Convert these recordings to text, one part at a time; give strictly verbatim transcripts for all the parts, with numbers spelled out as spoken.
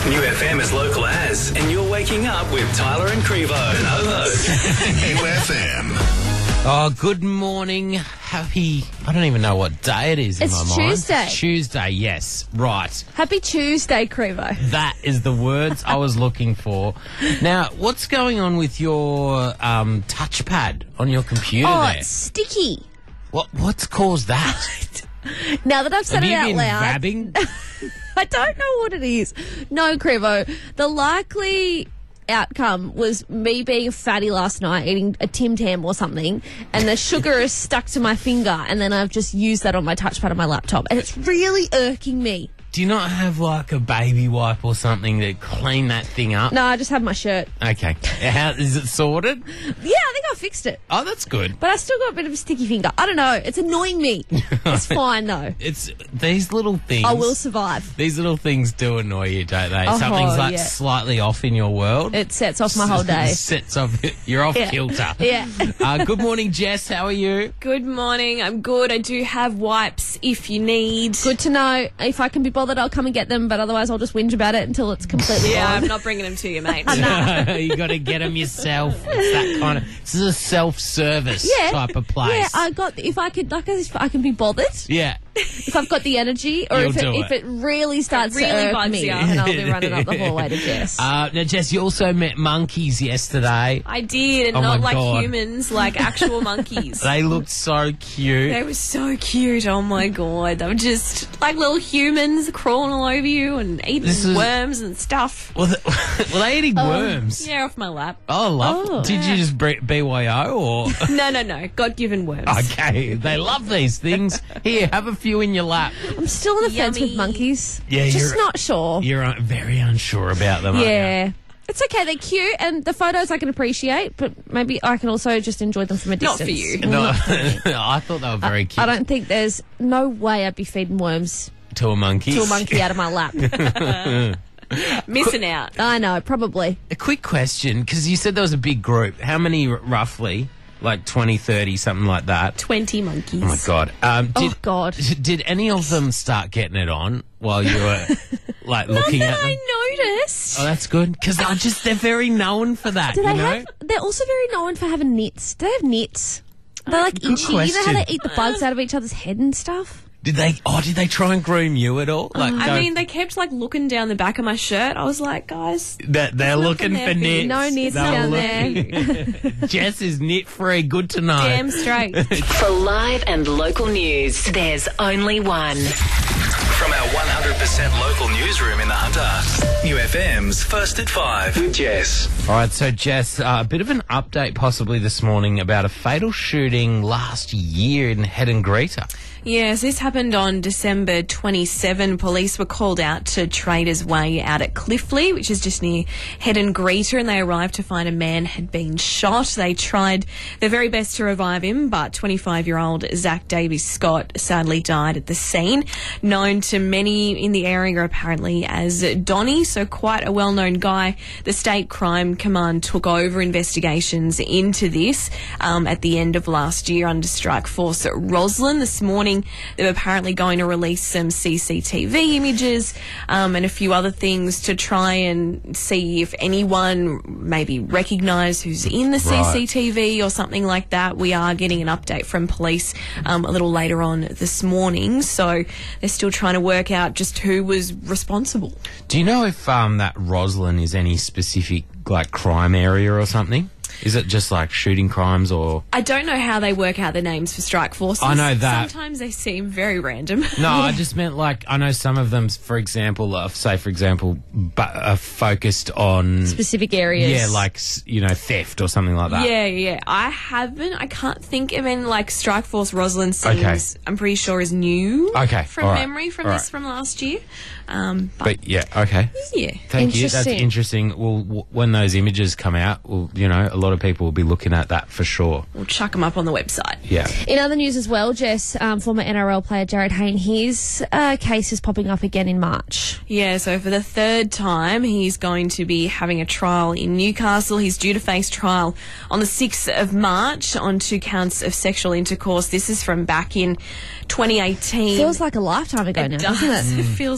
New F M is local as, and you're waking up with Tyler and Crevo. Hello. New F M. Oh, good morning. Happy, I don't even know what day it is in It's my mind. Tuesday. Tuesday, yes. Right. Happy Tuesday, Crevo. That is the words I was looking for. Now, what's going on with your um, touchpad on your computer Oh, there? it's sticky. What, what's caused that? Now that I've said Have it you out been loud, vabbing? I don't know what it is. No, Crevo. The likely outcome was me being a fatty last night, eating a Tim Tam or something, and the sugar is stuck to my finger, and then I've just used that on my touchpad on my laptop, and it's really irking me. Do you not have like a baby wipe or something to clean that thing up? No, I just have my shirt. Okay. How, is it sorted? Yeah, I think I fixed it. Oh, that's good. But I still got a bit of a sticky finger. I don't know. It's annoying me. It's fine, though. It's these little things. I will survive. These little things do annoy you, don't they? Oh, Something's like yeah. slightly off in your world. It sets off my whole day. Sets off. You're off Yeah. kilter. Yeah. Uh, good morning, Jess. How are you? Good morning. I'm good. I do have wipes if you need. Good to know. If I can be bothered, I'll come and get them, but otherwise I'll just whinge about it until it's completely Yeah, gone. I'm not bringing them to you, mate. You got to get them yourself. It's that kind of. This is a self-service Yeah. type of place. Yeah, I got. If I could, like, if I can be bothered, Yeah. if I've got the energy, or You'll if it, do if it. it really starts really to irk bugs me, you. then I'll be running up the hallway to Jess. Uh, now, Jess, you also met monkeys yesterday. I did, and Oh not my like God. humans, like actual monkeys. They looked so cute. They were so cute. Oh my god, they were just like little humans crawling all over you and eating This is- worms and stuff. Were they, were they eating worms? Yeah, off my lap. Oh, love. Oh. Did you just bre- B Y O or? No, no, no. God-given worms. Okay, they love these things. Here, have a few in your lap. I'm still on the fence with Yummy. monkeys. Yeah, just you're- not sure. You're uh, very unsure about them, aren't you? Yeah. It's okay, they're cute, and the photos I can appreciate, but maybe I can also just enjoy them from a Not distance. for you. No, I thought they were very cute. I don't think there's no way I'd be feeding worms To a monkey. to a monkey out of my lap. Missing out. I know, probably. A quick question, because you said there was a big group. How many, r- roughly? Like twenty, thirty, something like that? Twenty monkeys. Oh, my God. Um, did, Oh, God. Did any of them start getting it on while you were, like, looking at them? I noticed. Oh, that's good. Because I just, they're very known for that, Do you they know? have? They're also very known for having nits. Do they have nits? They're like good itchy. You know how question. they eat the bugs out of each other's head and stuff? Did they, oh, did they try and groom you at all? Like, I go- mean, they kept like looking down the back of my shirt. I was like, guys, They're, they're looking nothing for there for you. nits. No nits They're down looking- Jess is knit free. Good to know. damn straight. For live and local news, there's only one. From our one hundred percent local newsroom in the Hunter. New F M's First at Five with Jess. All right, so Jess, uh, a bit of an update possibly this morning about a fatal shooting last year in Head and Greeter. Yes, this happened on December twenty-seventh. Police were called out to Traders Way out at Cliffley, which is just near Head and Greeter, and they arrived to find a man had been shot. They tried their very best to revive him, but twenty-five-year-old Zach Davies Scott sadly died at the scene. Known to many in the area apparently as Donnie, so quite a well-known guy. The State Crime Command took over investigations into this um, at the end of last year under Strike Force at Roslyn. This morning they were apparently going to release some C C T V images um, and a few other things to try and see if anyone maybe recognise who's in the Right. C C T V or something like that. We are getting an update from police um, a little later on this morning, so they're still trying to work out just who was responsible. Do you know if um, that Roslyn is any specific like crime area or something? Is it just like shooting crimes or? I don't know how they work out the names for strike forces. I know that. Sometimes they seem very random. No, I just meant like I know some of them, for example, uh, say for example, bu- are focused on Specific areas. yeah, like s- you know, theft or something like that. Yeah, yeah. I haven't. I can't think of any, like, Strike Force Roslyn seems, Okay. I'm pretty sure, is new Okay, from all right, memory from all this right. from last year. Um, but, But yeah, okay. yeah. Thank you. That's Interesting. interesting. Well, w- when those images come out, well, you know, a lot of people will be looking at that for sure. We'll chuck them up on the website. Yeah. In other news as well, Jess, um, former N R L player Jared Hayne, his uh, case is popping up again in March. Yeah, so for the third time, he's going to be having a trial in Newcastle. He's due to face trial on the sixth of March on two counts of sexual intercourse. This is from back in twenty eighteen. Feels like a lifetime ago now, It doesn't does. it? It feels like forever.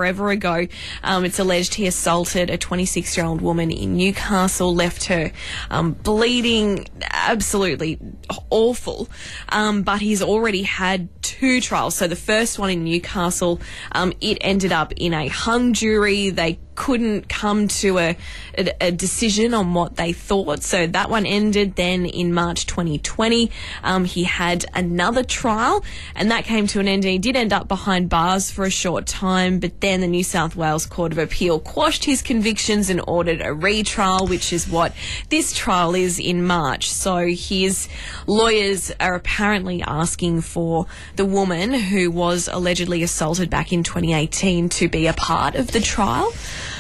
forever ago. Um, it's alleged he assaulted a twenty-six-year-old woman in Newcastle, left her um, bleeding, absolutely awful. Um, but he's already had two trials. So the first one in Newcastle, um, it ended up in a hung jury. They couldn't come to a, a, a decision on what they thought. So that one ended. Then in March twenty twenty, um, he had another trial and that came to an end, and he did end up behind bars for a short time. But then the New South Wales Court of Appeal quashed his convictions and ordered a retrial, which is what this trial is in March. So his lawyers are apparently asking for the woman who was allegedly assaulted back in twenty eighteen to be a part of the trial.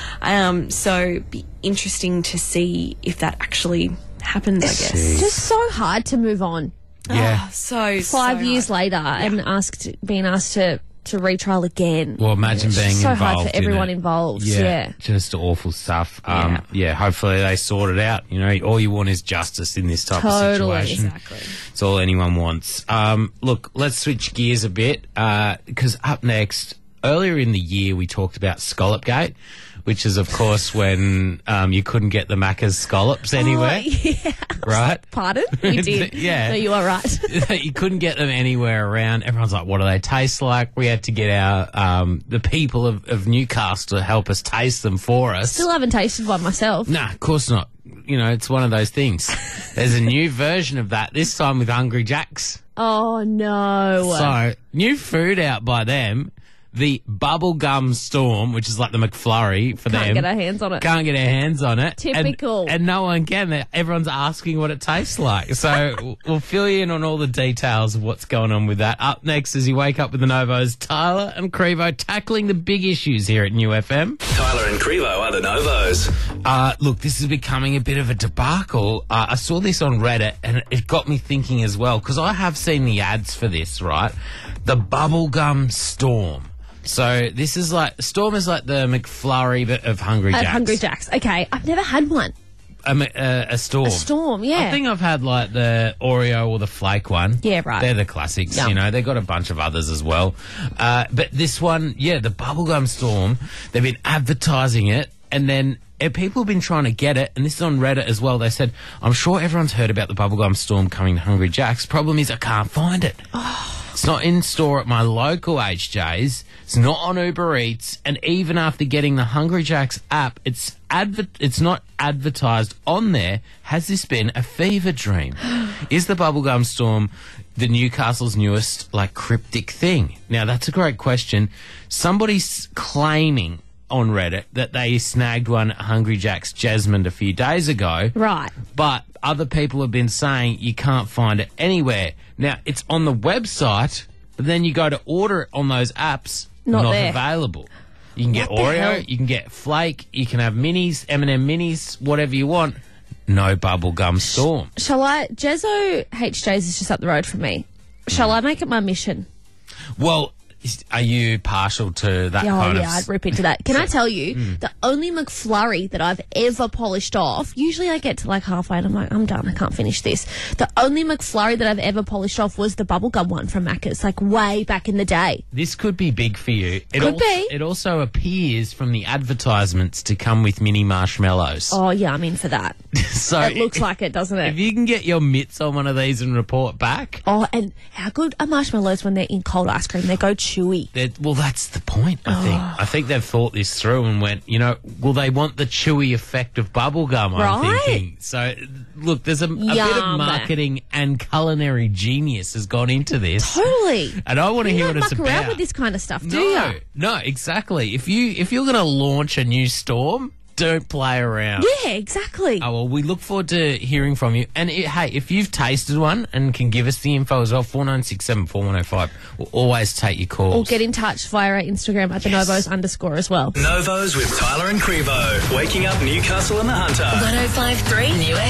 Um, so it'd be interesting to see if that actually happens, I guess. It's just so hard to move on. Yeah. Oh, so Five so years hard. later and asked, being asked to, to retrial again. Well, imagine It's being so involved hard for everyone in it. involved. Yeah, Yeah. just awful stuff. Um, yeah. hopefully they sort it out. You know, all you want is justice in this type Totally. of situation. Exactly. It's all anyone wants. Um, look, let's switch gears a bit because up next, earlier in the year, we talked about Scallopgate, which is, of course, when um, you couldn't get the Macca's scallops anywhere, Oh, yeah. right? Pardon? You did. Yeah. No, you are right. You couldn't get them anywhere around. Everyone's like, what do they taste like? We had to get our um, the people of, of Newcastle to help us taste them for us. Still haven't tasted one myself. Nah, of course not. You know, it's one of those things. There's a new version of that, this time with Hungry Jacks. Oh, no. So, new food out by them. The Bubblegum Storm, which is like the McFlurry for Can't them. get our hands on it. Can't get our hands on it. Typical. And, and no one can. Everyone's asking what it tastes like. So we'll fill you in on all the details of what's going on with that. Up next, as you wake up with the Novos, Tyler and Crevo tackling the big issues here at New F M. Tyler and Crevo are the Novos. Uh, look, this is becoming a bit of a debacle. Uh, I saw this on Reddit and it got me thinking as well, because I have seen the ads for this, right? The Bubblegum Storm. So this is like, Storm is like the McFlurry but of Hungry At Jacks. Hungry Jacks. Okay, I've never had one. A, m- a, a Storm. A Storm, yeah. I think I've had like the Oreo or the Flake one. Yeah, right. They're the classics, Yum. you know. They've got a bunch of others as well. Uh, but this one, yeah, the Bubblegum Storm, they've been advertising it, and then uh, people have been trying to get it, and this is on Reddit as well. They said, I'm sure everyone's heard about the Bubblegum Storm coming to Hungry Jack's. Problem is I can't find it. It's not in store at my local H J's. It's not on Uber Eats. And even after getting the Hungry Jack's app, it's adver- it's not advertised on there. Has this been a fever dream? Is the Bubblegum Storm the Newcastle's newest, like, cryptic thing? Now, that's a great question. Somebody's claiming on Reddit that they snagged one at Hungry Jack's Jasmine a few days ago. Right. But other people have been saying you can't find it anywhere. Now, it's on the website, but then you go to order it on those apps, Not not, there. available. You can get What the Oreo, hell? you can get Flake, you can have minis, M and M minis, whatever you want. No Bubblegum Storm. Shall I? Jezzo H J's is just up the road from me. Shall I make it my mission? Well, is- are you partial to that Yeah, oh, kind yeah, of... I'd rip into that. Can I tell you, the only McFlurry that I've ever polished off, usually I get to like halfway and I'm like, I'm done, I can't finish this. The only McFlurry that I've ever polished off was the bubblegum one from Macca's, like way back in the day. This could be big for you. It Could also, be. It also appears from the advertisements to come with mini marshmallows. Oh, yeah, I'm in for that. so It looks like it, doesn't if it? you can get your mitts on one of these and report back, Oh, and how good are marshmallows when they're in cold ice cream? They go chewy. they're- well, that's the point, I think. Oh. I think they've thought this through and went, you know, well, they want the chewy effect of bubblegum, I'm Right. thinking. So, look, there's a, a bit of Yum. marketing and culinary genius has gone into this. Totally. And I want to You hear don't what it's muck around about. with this kind of stuff, do no, you? no, exactly. If you if you're going to launch a new storm, don't play around. Yeah, exactly. Oh, well, we look forward to hearing from you. And it, hey, if you've tasted one and can give us the info as well, four nine six seven four one oh five, we'll always take your calls. Or get in touch via our Instagram at the Novos underscore as well. Novos with Tyler and Crevo. Waking up Newcastle and the Hunter. one oh five point three New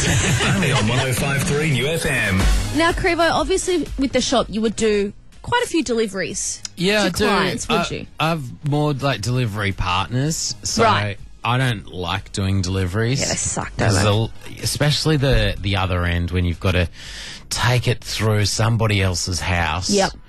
F M. Only on one oh five point three New F M. Now, Crevo, obviously with the shop you would do quite a few deliveries yeah, to I do. clients, would I, you? I've more like delivery partners, so Right. I don't like doing deliveries. Yeah, they suck, don't There's they? a- especially the the other end when you've got to take it through somebody else's house. Yep.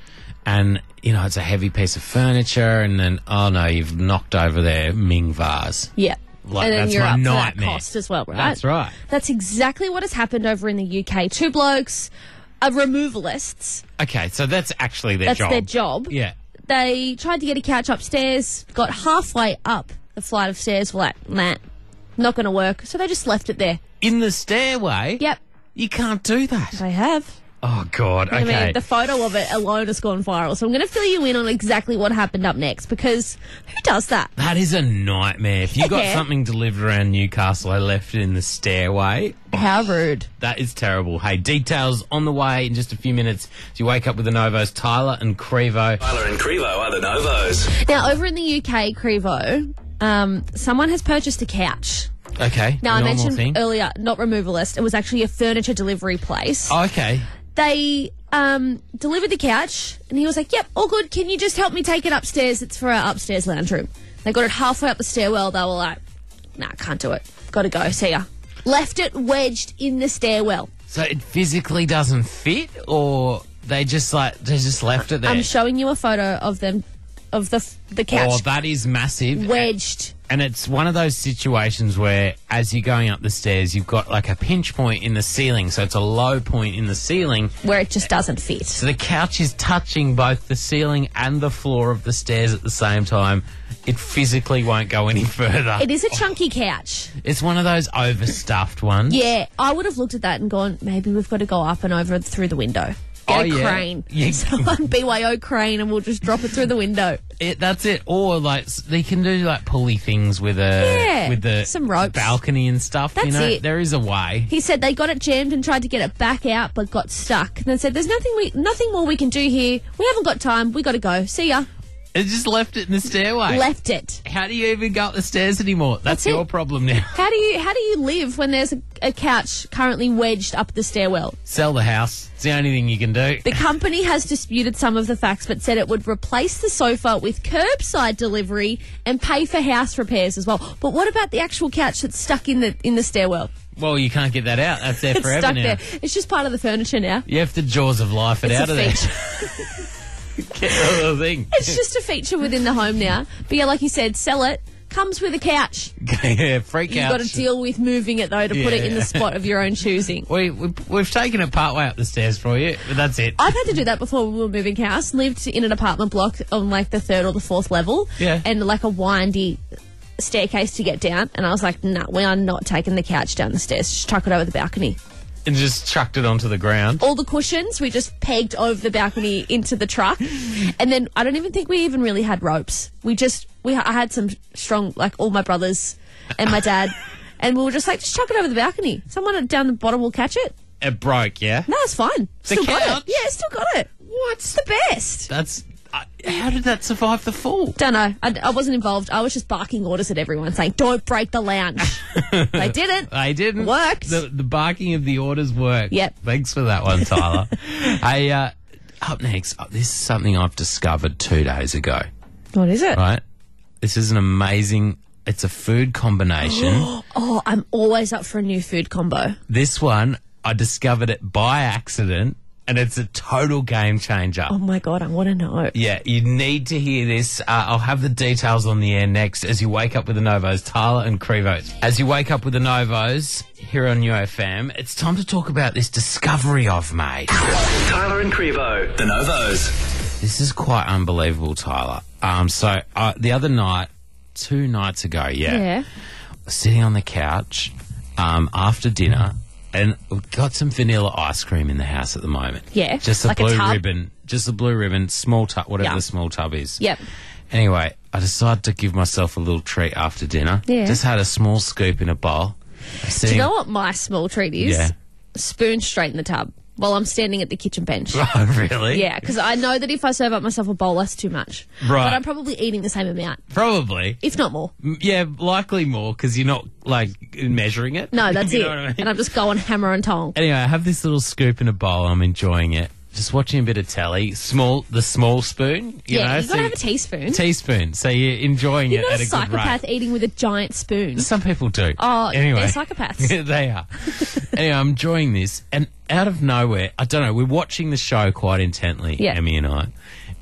and, you know, it's a heavy piece of furniture, and then, oh no, you've knocked over their Ming vase. Yeah. Like, and then that's you're my up nightmare. for that cost as well, right? That's right. That's exactly what has happened over in the U K. Two blokes are removalists. Okay, so that's actually their That's job. their job. Yeah. They tried to get a couch upstairs, got halfway up the flight of stairs, were like, nah, not going to work. So they just left it there. In the stairway? Yep, You can't do that. they have. Oh, God, okay. I mean, the photo of it alone has gone viral. So I'm going to fill you in on exactly what happened up next, because who does that? That is a nightmare. If you got Yeah. something delivered around Newcastle, I left it in the stairway. How rude. That is terrible. Hey, details on the way in just a few minutes. As you wake up with the Novos, Tyler and Crevo. Tyler and Crevo are the Novos. Now, over in the U K, Crevo, um, someone has purchased a couch. Okay. Now, I normal mentioned thing. earlier, not removalist. It was actually a furniture delivery place. Oh, okay. They um, delivered the couch, and he was like, yep, all good. Can you just help me take it upstairs? It's for our upstairs lounge room. They got it halfway up the stairwell. They were like, nah, can't do it. Got to go. See ya. Left it wedged in the stairwell. So it physically doesn't fit, or they just like they just left it there? I'm showing you a photo of them, of the the couch Oh, that is massive. wedged. And it's one of those situations where, as you're going up the stairs, you've got like a pinch point in the ceiling. So it's a low point in the ceiling. Where it just doesn't fit. So the couch is touching both the ceiling and the floor of the stairs at the same time. It physically won't go any further. It is a chunky couch. It's one of those overstuffed ones. Yeah, I would have looked at that and gone, maybe we've got to go up and over through the window. Get Oh, a yeah. crane. Yeah. Someone B Y O crane, and we'll just drop it through the window. It, that's it. Or like s- they can do like pulley things with a Yeah, with the some ropes. balcony and stuff. you That's know, it. there is a way. He said they got it jammed and tried to get it back out, but got stuck. And they said, "There's nothing we, nothing more we can do here. We haven't got time. We got to go. See ya." It just left it in the stairway. Left it. How do you even go up the stairs anymore? That's, That's it. your problem now. How do you how do you live when there's a, a couch currently wedged up the stairwell? Sell the house. It's the only thing you can do. The company has disputed some of the facts, but said it would replace the sofa with curbside delivery and pay for house repairs as well. But what about the actual couch that's stuck in the in the stairwell? Well, you can't get that out. That's there It's forever stuck now. there. It's just part of the furniture now. You have to jaws of life it It's out a of there. feature. Get the little thing. It's just a feature within the home now. But yeah, like you said, sell it. Comes with a couch. yeah, freak You've out. got to deal with moving it though to put it in Yeah. the spot of your own choosing. We, we, we've taken it part way up the stairs for you, but that's it. I've had to do that before we were moving house. Lived in an apartment block on like the third or the fourth level. Yeah. And like a windy staircase to get down. And I was like, nah, we are not taking the couch down the stairs. Just chuck it over the balcony. And just chucked it onto the ground. All the cushions we just pegged over the balcony into the truck. And then I don't even think we even really had ropes. We just, we I had some strong, like all my brothers and my dad. And we were just like, just chuck it over the balcony. Someone down the bottom will catch it. It broke, yeah? No, it's fine. The Still got couch? it. Yeah, still got it. What? It's the best. That's... Uh, how did that survive the fall? Don't know. I, I wasn't involved. I was just barking orders at everyone saying, don't break the lounge. They didn't. They didn't. Worked. The, the barking of the orders worked. Yep. Thanks for that one, Tyler. Hey, uh, up next, uh, this is something I've discovered two days ago, What is it? right? This is an amazing... It's a food combination. Oh, I'm always up for a new food combo. This one, I discovered it by accident, and it's a total game changer. Oh my God, I want to know. Yeah, you need to hear this. Uh, I'll have the details on the air next as you wake up with the Novos, Tyler and Crevo. As you wake up with the Novos here on U F M, it's time to talk about this discovery I've made. Tyler and Crevo, the Novos. This is quite unbelievable, Tyler. Um, so uh, the other night, two nights ago, yeah, Yeah. sitting on the couch um, after dinner, and we've got some vanilla ice cream in the house at the moment. Yeah, Just a like a blue tub? ribbon. Just a blue ribbon, small tub, whatever Yeah. the small tub is. Yep. Anyway, I decided to give myself a little treat after dinner. Yeah. Just had a small scoop in a bowl. Do you know what my small treat is? Yeah. Spoon straight in the tub while I'm standing at the kitchen bench. Oh, really? Yeah, because I know that if I serve up myself a bowl, that's too much. Right. But I'm probably eating the same amount, Probably. if not more. M- Yeah, likely more because you're not, like, measuring it. No, that's You it. know what I mean? And I'm just going hammer and tong. Anyway, I have this little scoop in a bowl. I'm enjoying it. Just watching a bit of telly. Small, the small spoon. You yeah, know, you've got so to have a teaspoon. teaspoon. So you're enjoying You're it not at a a good rate. psychopath eating with a giant spoon. Some people do. Oh, anyway. they're psychopaths. They are. Anyway, I'm enjoying this, and out of nowhere, I don't know, we're watching the show quite intently, Yeah. Emmy and I,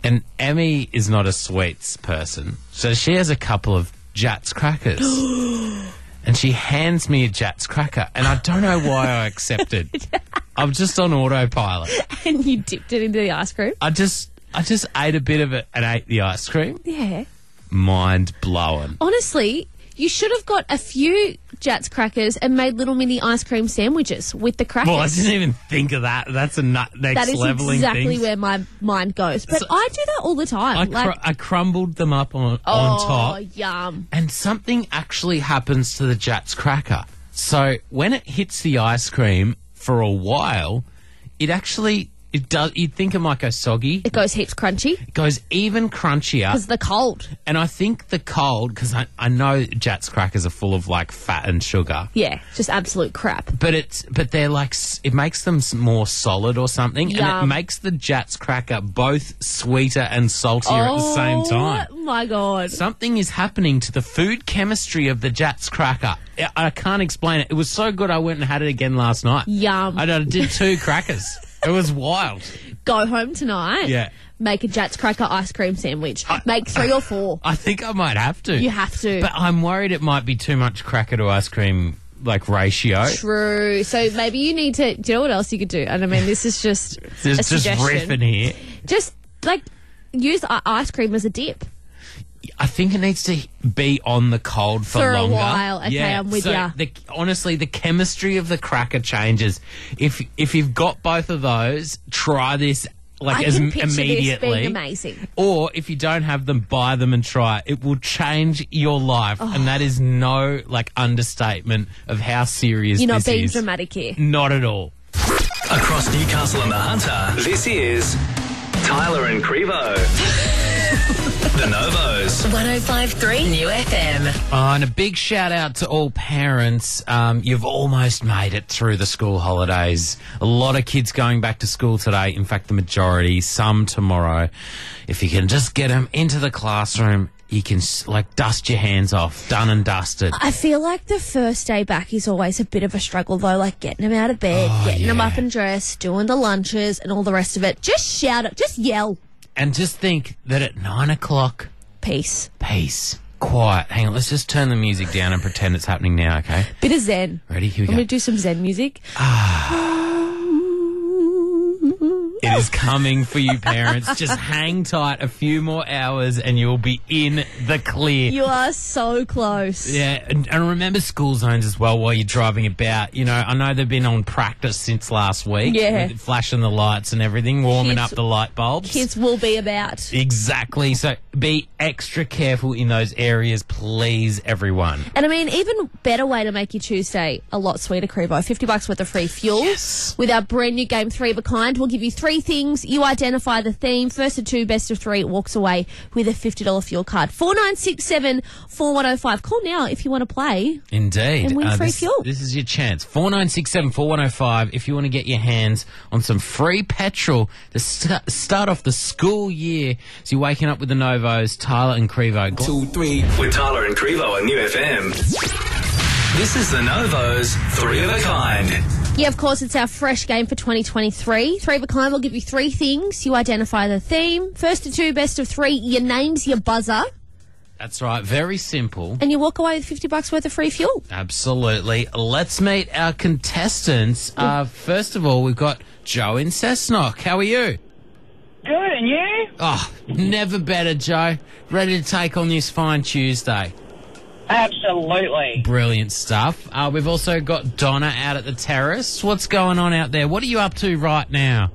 And Emmy is not a sweets person, so she has a couple of Jats crackers. And she hands me a Jats cracker, and I don't know why I accepted. I'm just on autopilot. And you dipped it into the ice cream? I just, I just ate a bit of it and ate the ice cream. Yeah. Mind blowing. Honestly, you should have got a few Jats crackers and made little mini ice cream sandwiches with the crackers. Well, I didn't even think of that. That's a nut next That is leveling exactly things. where my mind goes. But So- I do that all the time. I, like, cr- I crumbled them up on, oh, on top. yum. And something actually happens to the Jats cracker. So when it hits the ice cream for a while, it actually, it does, you'd think it might go soggy. It goes heaps crunchy It goes even crunchier. because of the cold. And I think the cold, because I, I know Jats crackers are full of like fat and sugar. Yeah, just absolute crap. But it's but they're like s- it makes them s- more solid or something, and it Yum. makes the Jats cracker both sweeter and saltier at the same time. Oh, my God. Something is happening to the food chemistry of the Jats cracker. I, I can't explain it. It was so good I went and had it again last night. Yum. I did- did two crackers. It was wild. Go home tonight. Yeah. Make a Jats cracker ice cream sandwich. Make three or four. I think I might have to. You have to. But I'm worried it might be too much cracker to ice cream like ratio. True. So maybe you need to. Do you know what else you could do? And I mean, this is just a Just, just suggestion. riffing here. Just like use i- ice cream as a dip. I think it needs to be on the cold for, For a longer. while. Okay, I'm with so ya. The, honestly, the chemistry of the cracker changes. If if you've got both of those, try this like I as can m- picture immediately. this being amazing. Or if you don't have them, buy them and try it. It will change your life, Oh. and that is no like understatement of how serious You're not this being is. dramatic here. Not at all. Across Newcastle and the Hunter, this is Tyler and Crevo. The Novos. one oh five point three New F M. Oh, and a big shout out to all parents. Um, you've almost made it through the school holidays. A lot of kids going back to school today. In fact, the majority, some tomorrow. If you can just get them into the classroom, you can s- like dust your hands off. Done and dusted. I feel like the first day back is always a bit of a struggle, though, like getting them out of bed, Oh, getting them yeah. up and dressed, doing the lunches and all the rest of it. Just shout it, just yell. And just think that at nine o'clock, Peace. peace, quiet. Hang on, let's just turn the music down and pretend it's happening now, okay? Bit of Zen. Ready? Here we I'm go. going to do some Zen music. It is coming for you, parents. Just hang tight a few more hours and you'll be in the clear. You are so close. Yeah, and, and remember school zones as well while you're driving about. You know, I know they've been on practice since last week. Yeah. With flashing the lights and everything, warming Kids- up the light bulbs. Kids will be about. Exactly. So be extra careful in those areas, please, everyone. And I mean, even better way to make your Tuesday a lot sweeter, Crevo. fifty bucks worth of free fuel. Yes. With our brand new game, Three of a Kind. We'll give you three things. You identify the theme. First of two, best of three walks away with a fifty dollars fuel card. four nine six seven, four one oh five. Call now if you want to play. Indeed. And win free this, fuel. This is your chance. four nine six seven, four one oh five if you want to get your hands on some free petrol to st- start off the school year. So you're waking up with the Novos, Tyler and Crevo. Two, three. With Tyler and Crevo on New F M. This is the Novos, Three of a Kind. Yeah, of course, it's our fresh game for twenty twenty-three. Three of a Kind will give you three things. You identify the theme. First of two, best of three. Your name's your buzzer. That's right. Very simple. And you walk away with fifty bucks worth of free fuel. Absolutely. Let's meet our contestants. Uh, first of all, we've got Joe in Cessnock. How are you? Good, and you? Oh, never better, Joe. Ready to take on this fine Tuesday. Absolutely. Brilliant stuff. Uh, we've also got Donna out at the terrace. What's going on out there? What are you up to right now?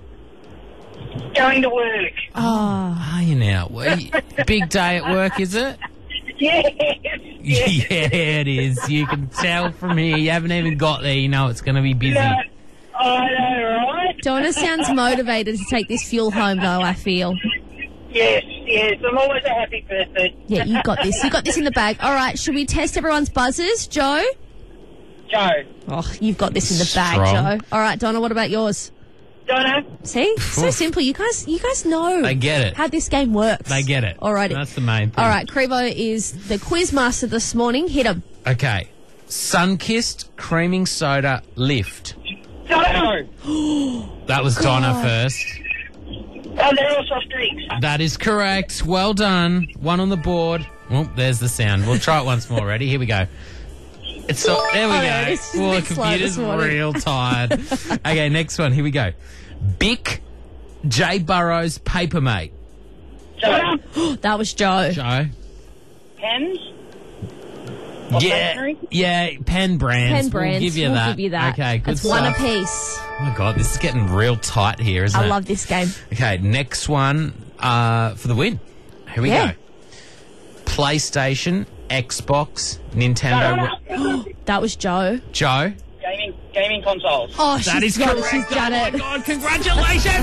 Going to work. Are you now? Well, you- Big day at work, is it? Yes. Yeah, it is. You can tell from here. You haven't even got there. You know it's going to be busy. No, I know, right? Donna sounds motivated to take this fuel home, though, I feel. Yes, yes. I'm always a happy person. Yeah, you got this. You got this in the bag. All right, should we test everyone's buzzers, Joe? Joe. Oh, you've got this in the bag, Strong. Joe. All right, Donna, what about yours? Donna. See? So Oof. simple. You guys you guys know They get it. how this game works. They get it. All right. That's the main thing. All right, Crevo is the quiz master this morning. Hit him. Okay. Sunkissed creaming soda lift. Joe. That was Donna God. first. Oh, they're all soft drinks. That is correct. Well done. One on the board. Oh, there's the sound. We'll try it once more. Ready? Here we go. It's so, there we Oh, go. yeah, it's just a Oh, the bit slow computer's this morning. real tired. Okay, next one. Here we go. Bic J Burrows Papermate. So, That was Joe. Joe. pens. Yeah, stationery? yeah, pen brands. Pen We'll brands. give you we'll that. give you that. Okay, good It's stuff. one apiece. Oh my god, this is getting real tight here, isn't I it? love this game. Okay, next one uh, for the win. Here we Yeah. go. PlayStation, Xbox, Nintendo. That was Joe. Joe. Gaming, gaming consoles. Oh, That she's is got correct. it. She's done oh it. my god, congratulations!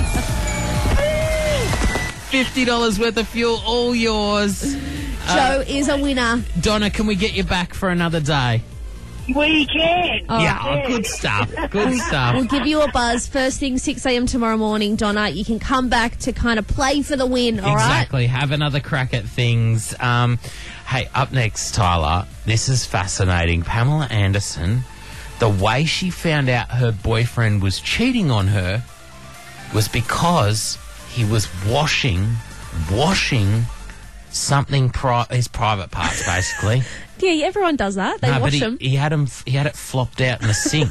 fifty dollars worth of fuel, all yours. Joe is a winner. Donna, can we get you back for another day? We can. Oh, yeah, oh, good stuff. Good stuff. We'll give you a buzz first thing six a.m. tomorrow morning, Donna. You can come back to kind of play for the win, all right? Exactly. Have another crack at things. Um, hey, up next, Tyler. This is fascinating. Pamela Anderson, the way she found out her boyfriend was cheating on her was because he was washing, washing something, pri- his private parts, basically. Yeah, everyone does that. They No, wash but he, them. he had him. He had it flopped out in the sink.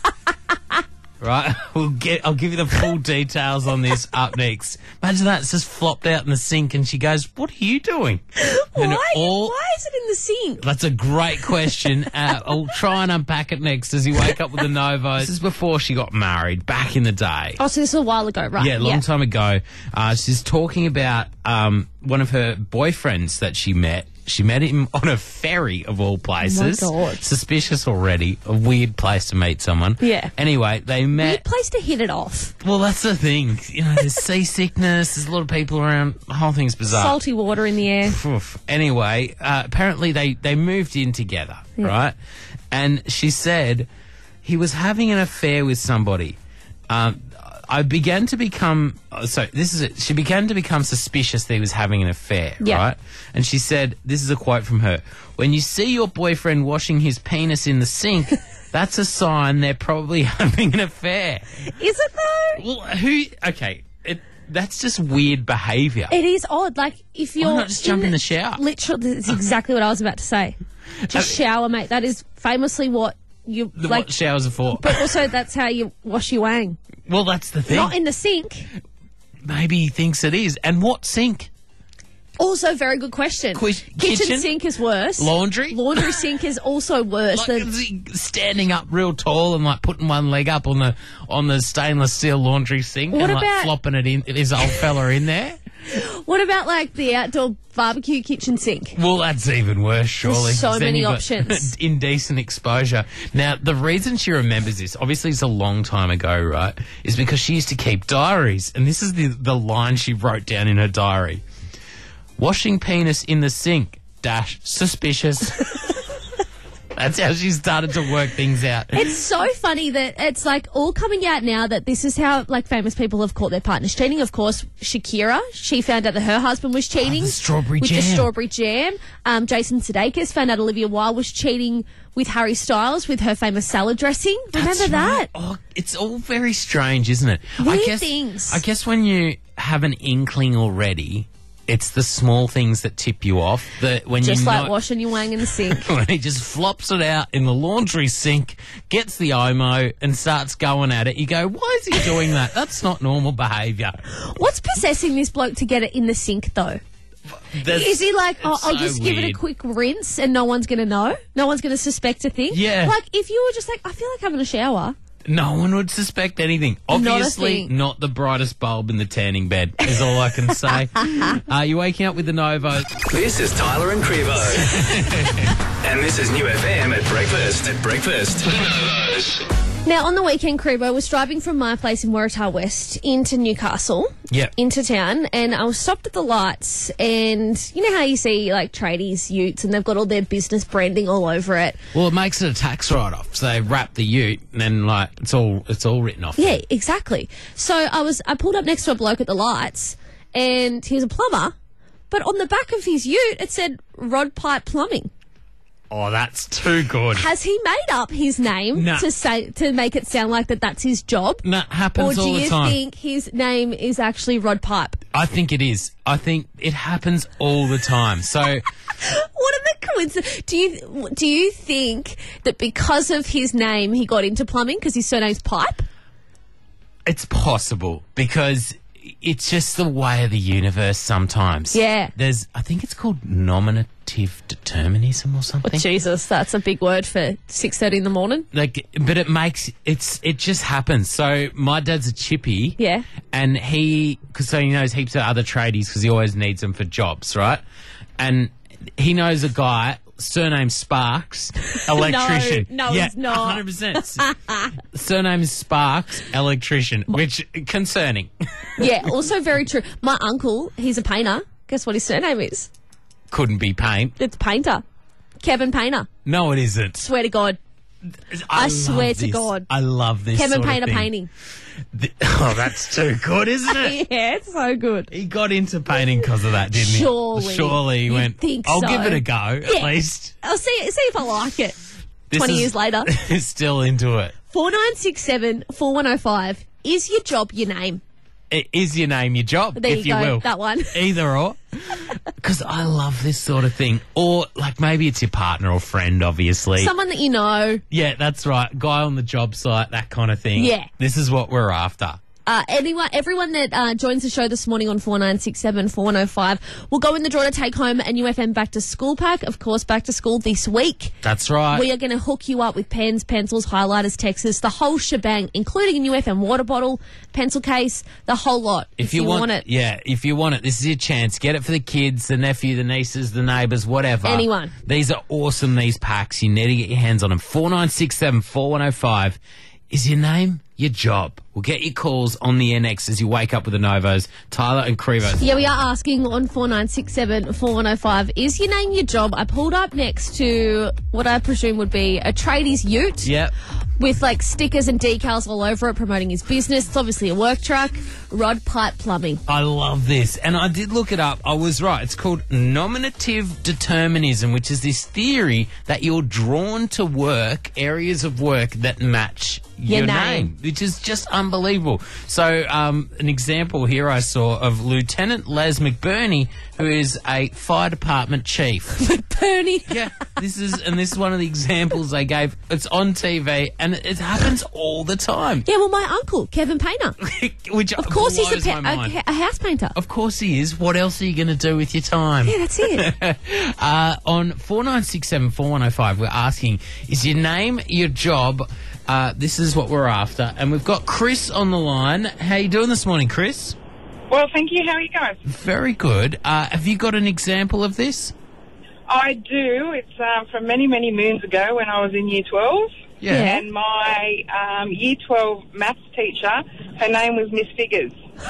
Right, we'll get. I'll give you the full details on this up next. Imagine that it's just flopped out in the sink, and she goes, "What are you doing?" And Why? all- Why is it in the sink? That's a great question. Uh, I'll try and unpack it next as you wake up with the Novos. This is before she got married, back in the day. Oh, so this was a while ago, right? Yeah, a long time ago. Uh, she's talking about um, one of her boyfriends that she met. She met him on a ferry, of all places. Oh my God. Suspicious already. A weird place to meet someone. Yeah. Anyway, they Weird met. place to hit it off. Well, that's the thing. You know, there's seasickness. There's a lot of people around. The whole thing's bizarre. Salty water in the air. Oof. Anyway, uh, apparently they, they moved in together, right? And she said he was having an affair with somebody. Um, I began to become, uh, so this is it. She began to become suspicious that he was having an affair, Yeah. right? And she said, this is a quote from her, when you see your boyfriend washing his penis in the sink, that's a sign they're probably having an affair. Is it though? Well, who, okay, it, that's just weird behaviour. It is odd. Like if you're not just jump in the shower? Literally, that's exactly what I was about to say. Just shower, mate. That is famously what you The, like. what showers are for. But also, that's how you wash your wang. Well, that's the thing. Not in the sink. Maybe he thinks it is. And what sink? Also, very good question. Qui- kitchen, kitchen? sink is worse. Laundry? Laundry sink is also worse. Like, than, is he standing up real tall and like putting one leg up on the on the stainless steel laundry sink What and like about- flopping it in? His old fella in there. what about like the outdoor barbecue kitchen sink? Well, that's even worse, surely. so 'cause then many you've got options. indecent exposure. Now, the reason she remembers this, obviously it's a long time ago, right, is because she used to keep diaries. And this is the, the line she wrote down in her diary. Washing penis in the sink, dash, suspicious. That's how she started to work things out. It's so funny that it's like all coming out now that this is how like famous people have caught their partners cheating. Of course, Shakira, she found out that her husband was cheating Oh, the strawberry with jam. the strawberry jam. Um, Jason Sudeikis found out Olivia Wilde was cheating with Harry Styles with her famous salad dressing. Remember That's that? right. Oh, it's all very strange, isn't it? I Weird guess, things. I guess when you have an inkling already, it's the small things that tip you off. That when Just you like know, washing your wang in the sink. when he just flops it out in the laundry sink, gets the Omo and starts going at it, you go, why is he doing that? That's not normal behaviour. What's possessing this bloke to get it in the sink though? That's- Is he like, oh, it's I'll so just give it a weird. quick rinse and no one's going to know? No one's going to suspect a thing? Yeah. Like, if you were just like, I feel like having a shower. No one would suspect anything. Not a Obviously, thing. not the brightest bulb in the tanning bed, is all I can say. Are you waking up with the Novo? This is Tyler and Crevo. And this is New F M at breakfast. At breakfast. The Novos. Now, on the weekend, Crebo was driving from my place in Waratah West into Newcastle, Yep. into town, and I was stopped at the lights, and you know how you see, like, tradies, utes, and they've got all their business branding all over it? Well, it makes it a tax write-off. So they wrap the ute, and then like it's all it's all written off. Yeah, exactly. So I was, I pulled up next to a bloke at the lights, and he was a plumber, but on the back of his ute, it said Rod Pipe Plumbing. Oh, that's too good. Has he made up his name No. to say to make it sound like that that's his job? No, Or happens do all the you time. think his name is actually Rod Pipe? I think it is. I think it happens all the time. So, What are the coincidences? Do you do you think that because of his name he got into plumbing because his surname's Pipe? it's possible because it's just the way of the universe sometimes. Yeah. There's, I think it's called nominative determinism or something. Jesus, that's a big word for six thirty in the morning. Like, but it makes, it's, it just happens. So my dad's a chippy. Yeah. And he, cause so he knows heaps of other tradies because he always needs them for jobs, right? And he knows a guy, surname Sparks, electrician. No, no, yeah, it's not. one hundred percent. Surname is Sparks, electrician, which concerning. Yeah, also very true. My uncle, he's a painter. Guess what his surname is? Couldn't be paint. It's Painter. Kevin Painter. No, it isn't. Swear to God. I love swear to this. God. I love this. Kevin sort of Painter thing. painting. The- oh, that's too good, isn't it? Yeah, it's so good. He got into painting because of that, didn't he? Surely. Surely he You'd went, think I'll so. give it a go, at Yeah. least. I'll see see if I like it. This Twenty is- years later. He's still into it. Four nine six seven four one zero five. Is your job your name? It is your name, your job, There if you you go. will. That one. Either or. Because I love this sort of thing. Or, like, maybe it's your partner or friend, obviously. Someone that you know. yeah, that's right. Guy on the job site, that kind of thing. Yeah. This is what we're after. Uh, anyone, everyone that uh, joins the show this morning on four nine six seven four one zero five will go in the draw to take home a U F M Back to School pack. Of course, back to school this week. That's right. We are going to hook you up with pens, pencils, highlighters, texters, the whole shebang, including a U F M water bottle, pencil case, the whole lot. If you, want, it. yeah, if you want it, this is your chance. Get it for the kids, the nephew, the nieces, the neighbours, whatever. Anyone. These are awesome, these packs. You need to get your hands on them. four nine six seven four one zero five. Is your name your job? We'll get your calls on the N X as you wake up with the Novos. Tyler and Crevo. Yeah, we are asking on four nine six seven four one zero five, is your name your job? I pulled up next to what I presume would be a tradies ute. Yep. With like stickers and decals all over it promoting his business. It's obviously a work truck. Rod Pipe Plumbing. I love this. And I did look it up. I was right. It's called nominative determinism, which is this theory that you're drawn to work, areas of work that match your, Your name. name. which is just unbelievable. So, um, an example here I saw of Lieutenant Les McBurney, who is a fire department chief. Bernie. Yeah, this is, and this is one of the examples they gave. It's on T V, and it happens all the time. Yeah, well, my uncle, Kevin Painter. Which Of course he's a, blows pa- my a, mind. ha- a house painter. Of course he is. What else are you going to do with your time? Yeah, that's it. Uh, on four nine six seven four one zero five, we're asking, is your name your job? Uh, this is what we're after. And we've got Chris on the line. How you doing this morning, Chris? Well, thank you. How are you guys? Very good. Uh, have you got an example of this? I do. It's um, from many, many moons ago when I was in Year twelve. Yeah. And my um, Year twelve maths teacher, her name was Miss Figures.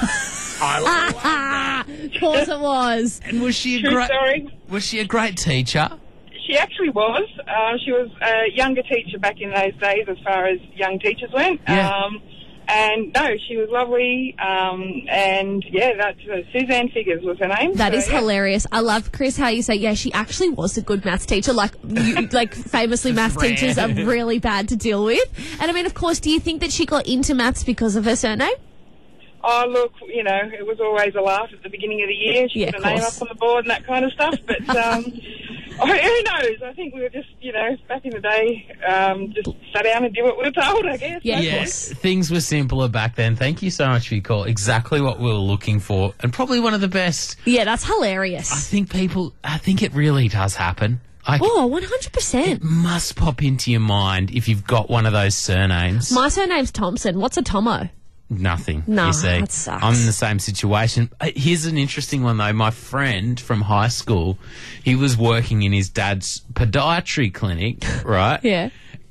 Ah, of course it was. And was she a True great? story. Was she a great teacher? She actually was. Uh, she was a younger teacher back in those days as far as young teachers went. Yeah. Um, and no, she was lovely. Um, and yeah, that's uh, Suzanne Figures was her name. That So, is yeah. hilarious. I love, Chris, how you say, yeah, she actually was a good maths teacher. Like, you, like famously, maths rare. teachers are really bad to deal with. And I mean, of course, do you think that she got into maths because of her surname? Oh, look, you know, it was always a laugh at the beginning of the year. She Yeah, put of her name course. up on the board and that kind of stuff. But um, oh, who knows? I think we were just, you know, back in the day, um, just sat down and did what we were told, I guess. Yeah, No of point. Yes, things were simpler back then. Thank you so much for your call. Exactly what we were looking for, and probably one of the best. Yeah, that's I hilarious. think people, I think it really does happen. I, Oh, one hundred It percent. must pop into your mind if you've got one of those surnames. My surname's Thompson. What's a Tomo? Nothing. No, you see. that sucks. I'm in the same situation. Uh, Here's an interesting one, though. My friend from high school, he was working in his dad's podiatry clinic, right? Yeah.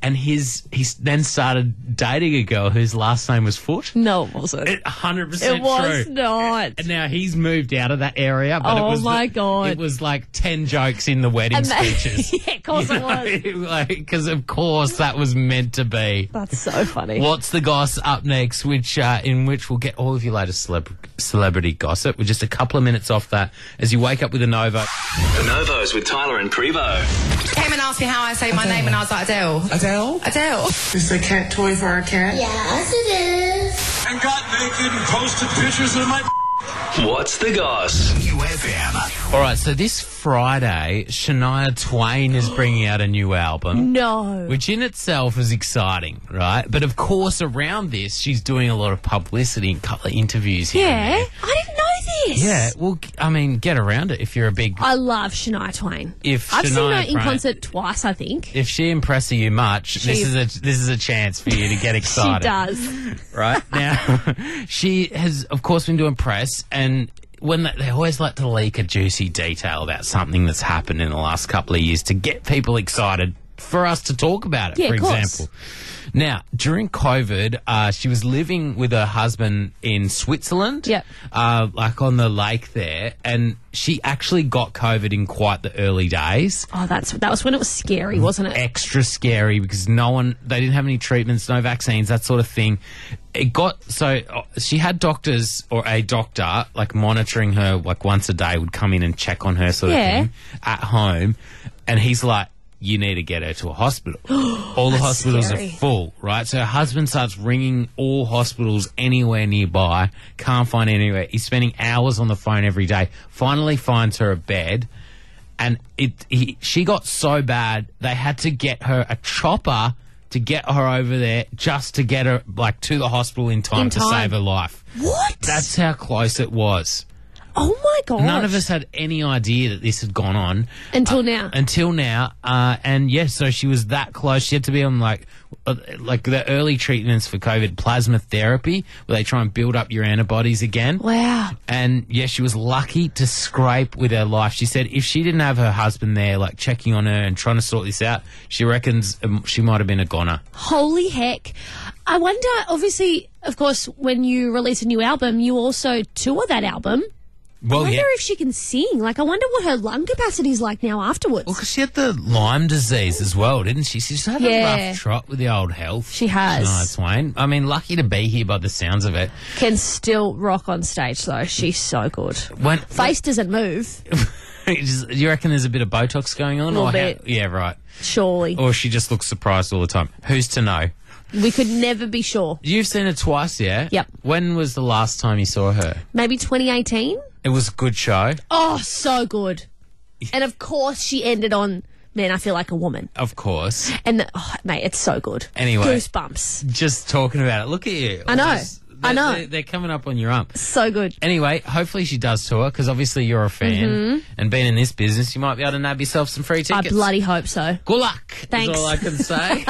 and his he then started dating a girl whose last name was Foot. No, it wasn't. It, one hundred percent It was true. not. And now he's moved out of that area. But Oh, it was my the- God. It was like ten jokes in the wedding And that- speeches. yeah, of course it was. Like, because of course that was meant to be. That's so funny. What's the Goss up next, which uh, in which we'll get all of your latest celeb- celebrity gossip. We're just a couple of minutes off that as you wake up with a Novo. The Novos with Tyler and Crevo. Came and asked me how I say my name, and I was like, Adele. Adele? Adele. Is the cat toy for our cat? Yes, it is. And got naked and posted pictures of my What's the Goss? U F M. All right, so this Friday, Shania Twain is bringing out a new album. No. Which in itself is exciting, right? But of course, around this, she's doing a lot of publicity and a couple of interviews here. and Yeah, there. I didn't know this. Yeah, well, I mean, get around it if you're a big. I love Shania Twain. If I've seen Shania her in Twain- concert twice, I think. If she impresses you much, this She- is a this is a chance for you to get She excited. does. Right now, she has, of course, been doing press, and when they, they always like to leak a juicy detail about something that's happened in the last couple of years to get people excited for us to talk about it. Yeah, for of course. example, now during COVID, uh, she was living with her husband in Switzerland. Yep. uh, like on the lake there, and she actually got COVID in quite the early days. Oh, that's that was when it was scary, wasn't it? Extra scary because no one, they didn't have any treatments, no vaccines, that sort of thing. It got, so uh, she had doctors or a doctor like monitoring her like once a day, would come in and check on her sort Yeah. of thing at home. And he's like, you need to get her to a hospital. All the hospitals scary. are full, right? So her husband starts ringing all hospitals anywhere nearby, can't find anywhere. He's spending hours on the phone every day, finally finds her a bed. And it, he, she got so bad, they had to get her a chopper to get her over there just to get her like to the hospital in time, In to time. save her life. What? That's how close it was. Oh my god! None of us had any idea that this had gone on until uh, now. Until now, uh, and yes, so she was that close. She had to be on like, uh, like the early treatments for COVID, plasma therapy, where they try and build up your antibodies again. Wow. And yeah, she was lucky to scrape with her life. She said if she didn't have her husband there, like checking on her and trying to sort this out, she reckons um, she might have been a goner. Holy heck! I wonder. Obviously, of course, when you release a new album, you also tour that album. Well, I wonder yeah. if she can sing. Like, I wonder what her lung capacity is like now afterwards. Well, because she had the Lyme disease as well, didn't she? She's had Yeah. a rough trot with the old health. She has. Shania Twain. I mean, lucky to be here by the sounds of it. Can still rock on stage though. She's so good. When, Face doesn't move. Do you reckon there's a bit of Botox going on? Little or bit. How, yeah, right. Surely. Or she just looks surprised all the time. Who's to know? We could never be sure. You've seen her twice, yeah? Yep. When was the last time you saw her? Maybe twenty eighteen? It was a good show. Oh, so good. And of course she ended on, man, I feel like a woman. Of course. And, the, oh, mate, it's so good. Anyway. Goosebumps. Just talking about it. Look at you. I know. Almost- I know. They're, they're coming up on your ump. So good. Anyway, hopefully she does tour because obviously you're a fan. Mm-hmm. And being in this business, you might be able to nab yourself some free I tickets. bloody hope so. Good luck. Thanks. Is all I can say.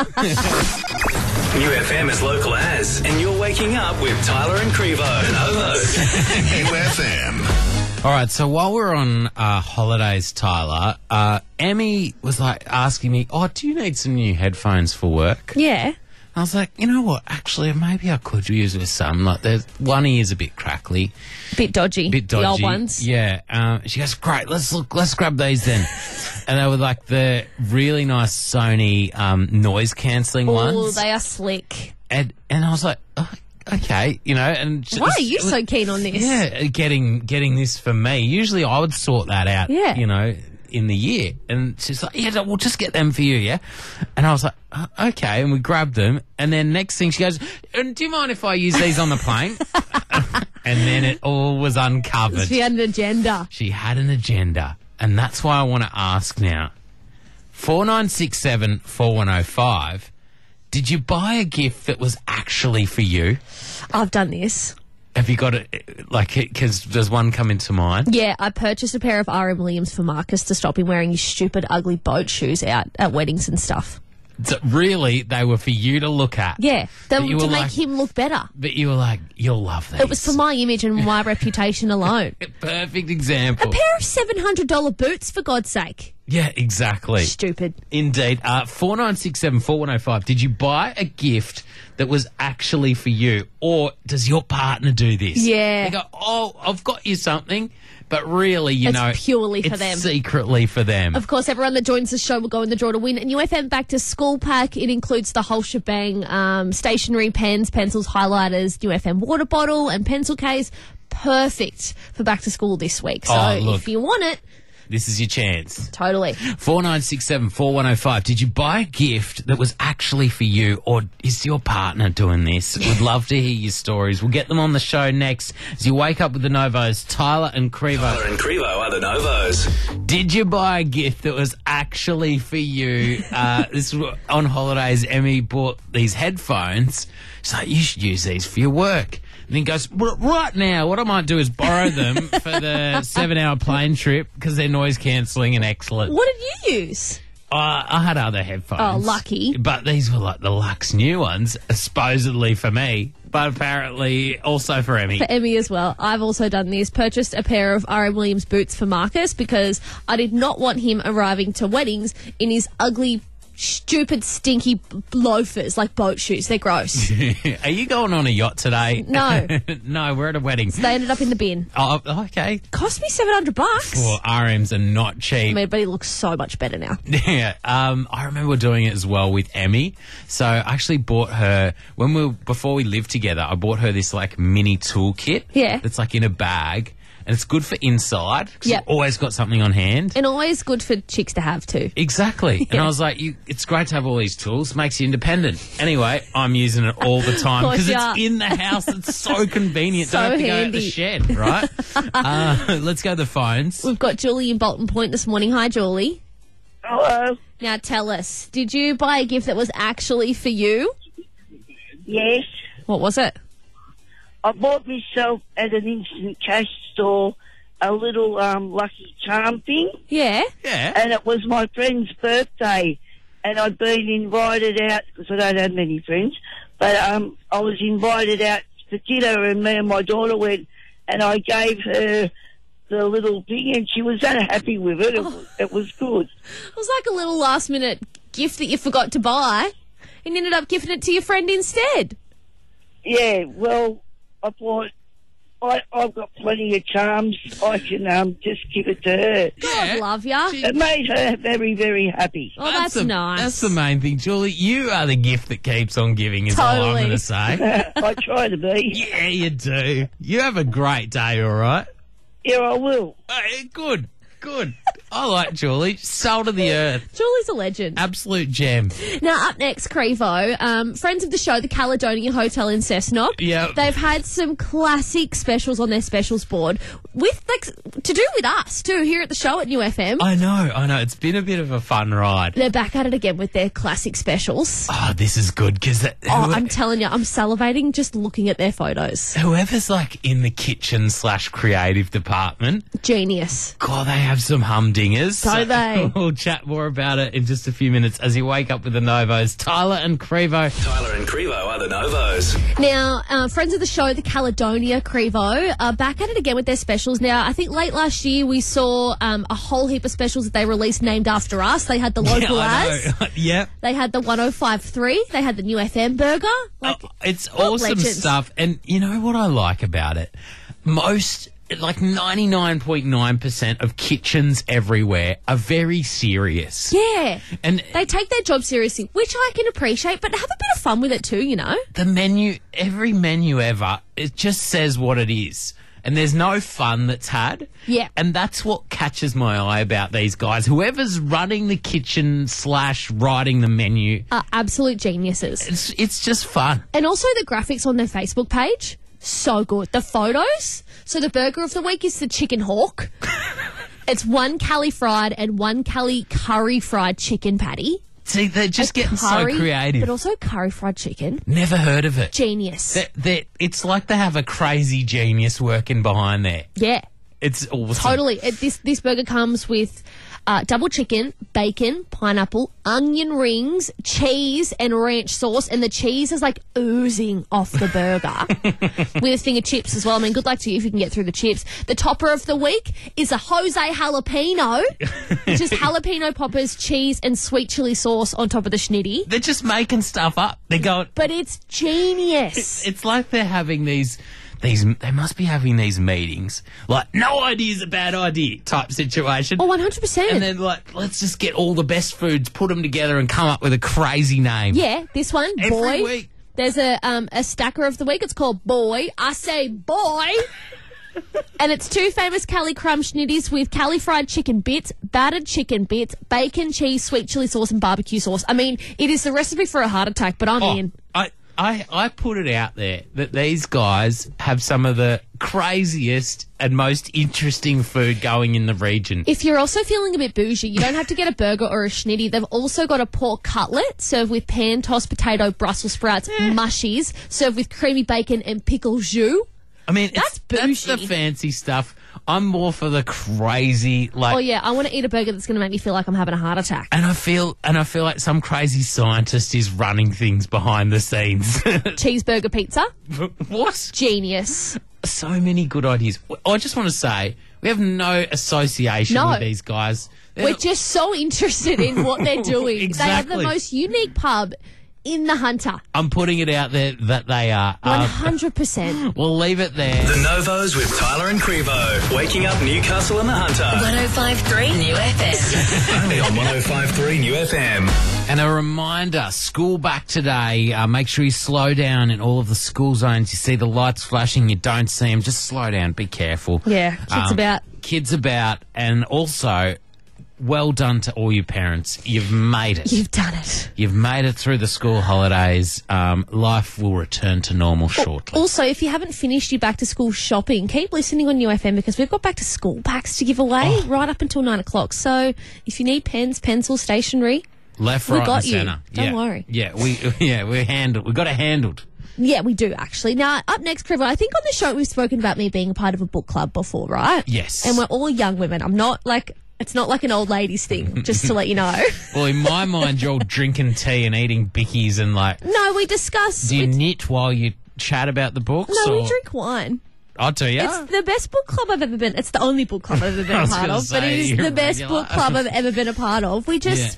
U F M as local as, and you're waking up with Tyler and Crevo. The Novos. U F M. All right, so while we're on uh, holidays, Tyler, uh, Emmy was like asking me, oh, do you need some new headphones for work? Yeah. I was like, you know what, actually, maybe I could use with some. Like, there's one ear's a bit crackly. Bit dodgy. Bit dodgy. The old ones. Yeah. Um, she goes, great, let's look, let's grab these then. And they were like the really nice Sony um, noise-cancelling Oh, ones. they are slick. And, and I was like, oh, okay, you know. And just, Why are you so keen on this? Yeah, getting getting this for me. Usually I would sort that out, Yeah. you know, in the year. And she's like, yeah, we'll just get them for you, yeah? And I was like, uh, okay. And we grabbed them. And then next thing she goes, and do you mind if I use these on the plane? And then it all was uncovered. She had an agenda. She had an agenda. And that's why I want to ask now. four nine six seven, four one oh five. Did you buy a gift that was actually for you? I've done this. Have you got it, like, because does one come into mind? Yeah, I purchased a pair of R M Williams for Marcus to stop him wearing his stupid, ugly boat shoes out at weddings and stuff. So really, they were for you to look at. Yeah, they, But you to were make like- him look better. But you were like, you'll love these. It was for my image and my reputation alone. Perfect example. A pair of seven hundred dollars boots, for God's sake. Yeah, exactly. Stupid. Indeed. Uh, four nine six seven four one oh five. Did you buy a gift that was actually for you, or does your partner do this? Yeah. They go, oh, I've got you something, but really, you It's know, purely for it's them. secretly for them. Of course, everyone that joins the show will go in the draw to win a new F M Back to School pack. It includes the whole shebang, um, stationery, pens, pencils, highlighters, new F M water bottle and pencil case. Perfect for back to school this week. So Oh, look. if you want it, This is your chance. totally. four nine six seven four one oh five. Did you buy a gift that was actually for you, or is your partner doing this? We'd love to hear your stories. We'll get them on the show next. As you wake up with the Novos, Tyler and Crevo. Tyler and Crevo are the Novos. Did you buy a gift that was actually for you? Uh, this was on holidays. Emmy bought these headphones. She's like, you should use these for your work. And he goes, "R- right now, what I might do is borrow them for the seven-hour plane trip because they're noise-cancelling and excellent." What did you use? Uh, I had other headphones. Oh, lucky. But these were like the Lux new ones, supposedly for me, but apparently also for Emmy. For Emmy as well. I've also done this. Purchased a pair of R M Williams boots for Marcus because I did not want him arriving to weddings in his ugly, stupid, stinky loafers, like boat shoes. They're gross. Are you going on a yacht today? No. No, we're at a wedding. They ended up in the bin. Oh, okay. Cost me seven hundred bucks. Well, R Ms are not cheap. I mean, but he looks so much better now. Yeah, um, I remember doing it as well with Emmy. So I actually bought her when we were, before we lived together. I bought her this like mini toolkit. Yeah. That's like in a bag, and it's good for inside. 'Cause Yep. you've always got something on hand. And always good for chicks to have too. Exactly. And Yeah. I was like, you, it's great to have all these tools. Makes you independent. Anyway, I'm using it all the time Of course because you it's are. in the house. It's so convenient. So Don't have to go out handy. the shed, right? uh, let's go to the phones. We've got Julie in Bolton Point this morning. Hi, Julie. Hello. Now tell us, did you buy a gift that was actually for you? Yes. What was it? I bought myself at an instant cash store a little um, Lucky Charm thing. Yeah. Yeah. And it was my friend's birthday. And I'd been invited out, because I don't have many friends, but um, I was invited out for dinner, and me and my daughter went, and I gave her the little thing, and she was that happy with it. It, Oh. was, it was good. It was like a little last minute gift that you forgot to buy and you ended up gifting it to your friend instead. Yeah, well, I thought, I, I've got plenty of charms. I can um, just give it to her. God love ya. It made her very, very happy. Oh, that's, the, nice. That's the main thing, Julie. You are the gift that keeps on giving, is all I'm Totally. going to say. I try to be. Yeah, you do. You have a great day, all right? Yeah, I will. Hey, good, good. I like Julie. Salt of the earth. Julie's a legend. Absolute gem. Now, up next, Crevo, um, friends of the show, the Caledonia Hotel in Cessnock. Yep. They've had some classic specials on their specials board with, like, to do with us, too, here at the show at New F M. I know, I know. It's been a bit of a fun ride. They're back at it again with their classic specials. Oh, this is good because Oh, I'm telling you, I'm salivating just looking at their photos. whoever's like in the kitchen slash creative department, Genius. God, they have some humdingers. So they. We'll chat more about it in just a few minutes as you wake up with the Novos. Tyler and Crevo. Tyler and Crevo are the Novos. Now, uh, friends of the show, the Caledonia Crevo, are back at it again with their specials. Now, I think late last year we saw um, a whole heap of specials that they released named after us. They had the local Yeah, I as. know. Yep. They had the one oh five point three. They had the new F M burger. Like, Oh, it's what awesome legends. stuff. And you know what I like about it? Most, like ninety-nine point nine percent of kitchens everywhere are very serious. yeah. And They take their job seriously, which I can appreciate, but have a bit of fun with it too, you know? the menu, every menu ever, it just says what it is. And there's no fun that's had. Yeah. And that's what catches my eye about these guys. Whoever's running the kitchen slash writing the menu, Are absolute geniuses. it's it's just fun. And also the graphics on their Facebook page, so good. The photos. So the burger of the week is the chicken hawk. It's one Cali fried and one Cali curry fried chicken patty. See, they're just A getting curry, so creative. But also curry fried chicken. Never heard of it. Genius. That that it's like they have a crazy genius working behind there. yeah. It's awesome. Totally. It, this this burger comes with uh, double chicken, bacon, pineapple, onion rings, cheese, and ranch sauce. And the cheese is like oozing off the burger with a thing of chips as well. I mean, good luck to you if you can get through the chips. The topper of the week is a Jose jalapeno, which is jalapeno poppers, cheese, and sweet chili sauce on top of the schnitty. They're just making stuff up. They're going, but it's genius. It's, it's like they're having these. These, they must be having these meetings, like, no idea is a bad idea type situation. Oh, one hundred percent. And then, like, let's just get all the best foods, put them together and come up with a crazy name. Yeah, this one, Every Boy. week. There's a um, a stacker of the week. It's called Boy. I say Boy. And it's two famous Cali Crumb schnitties with Cali fried chicken bits, battered chicken bits, bacon, cheese, sweet chili sauce, and barbecue sauce. I mean, it is the recipe for a heart attack, but I'm oh, in. I, I, I put it out there that these guys have some of the craziest and most interesting food going in the region. If you're also feeling a bit bougie, you don't have to get a burger or a schnitty. They've also got a pork cutlet served with pan tossed potato, Brussels sprouts, mushies, served with creamy bacon and pickle jus. I mean, that's it's, bougie. That's the fancy stuff. I'm more for the crazy, like. Oh yeah, I want to eat a burger that's going to make me feel like I'm having a heart attack. And I feel, and I feel like some crazy scientist is running things behind the scenes. Cheeseburger pizza. What? Genius. So many good ideas. I just want to say we have no association No. with these guys. They're We're not- just so interested in what they're doing. Exactly. They are the most unique pub in the Hunter. I'm putting it out there that they are. One Um, hundred percent. we'll leave it there. The Novos with Tyler and Crevo. Waking up Newcastle and the Hunter. one oh five point three New F M. Only on one oh five point three New F M. And a reminder, school back today. Uh, make sure you slow down in all of the school zones. You see the lights flashing, you don't see them. Just slow down. Be careful. Yeah, kids Um, about. Kids about. And also, well done to all your parents. You've made it. You've done it. You've made it through the school holidays. Um, life will return to normal shortly. Also, if you haven't finished your back to school shopping, keep listening on New F M because we've got back to school packs to give away Oh. right up until nine o'clock. So if you need pens, pencils, stationery, Left, we right, got and you. centre. Don't yeah. worry. Yeah, we yeah we handled. We got it handled. yeah, we do actually. Now, up next, Trevor, I think on the show we've spoken about me being a part of a book club before, right? Yes. And we're all young women. I'm not like, it's not like an old ladies thing, just to let you know. Well, in my mind, you're all drinking tea and eating bickies and like. No, we discuss. Do you we- knit while you chat about the books? no, or? we drink wine. I'll tell you. It's the best book club I've ever been. It's the only book club I've ever been I a was part gonna of, but say, it is you're the best regular. book club I've ever been a part of. We just Yeah.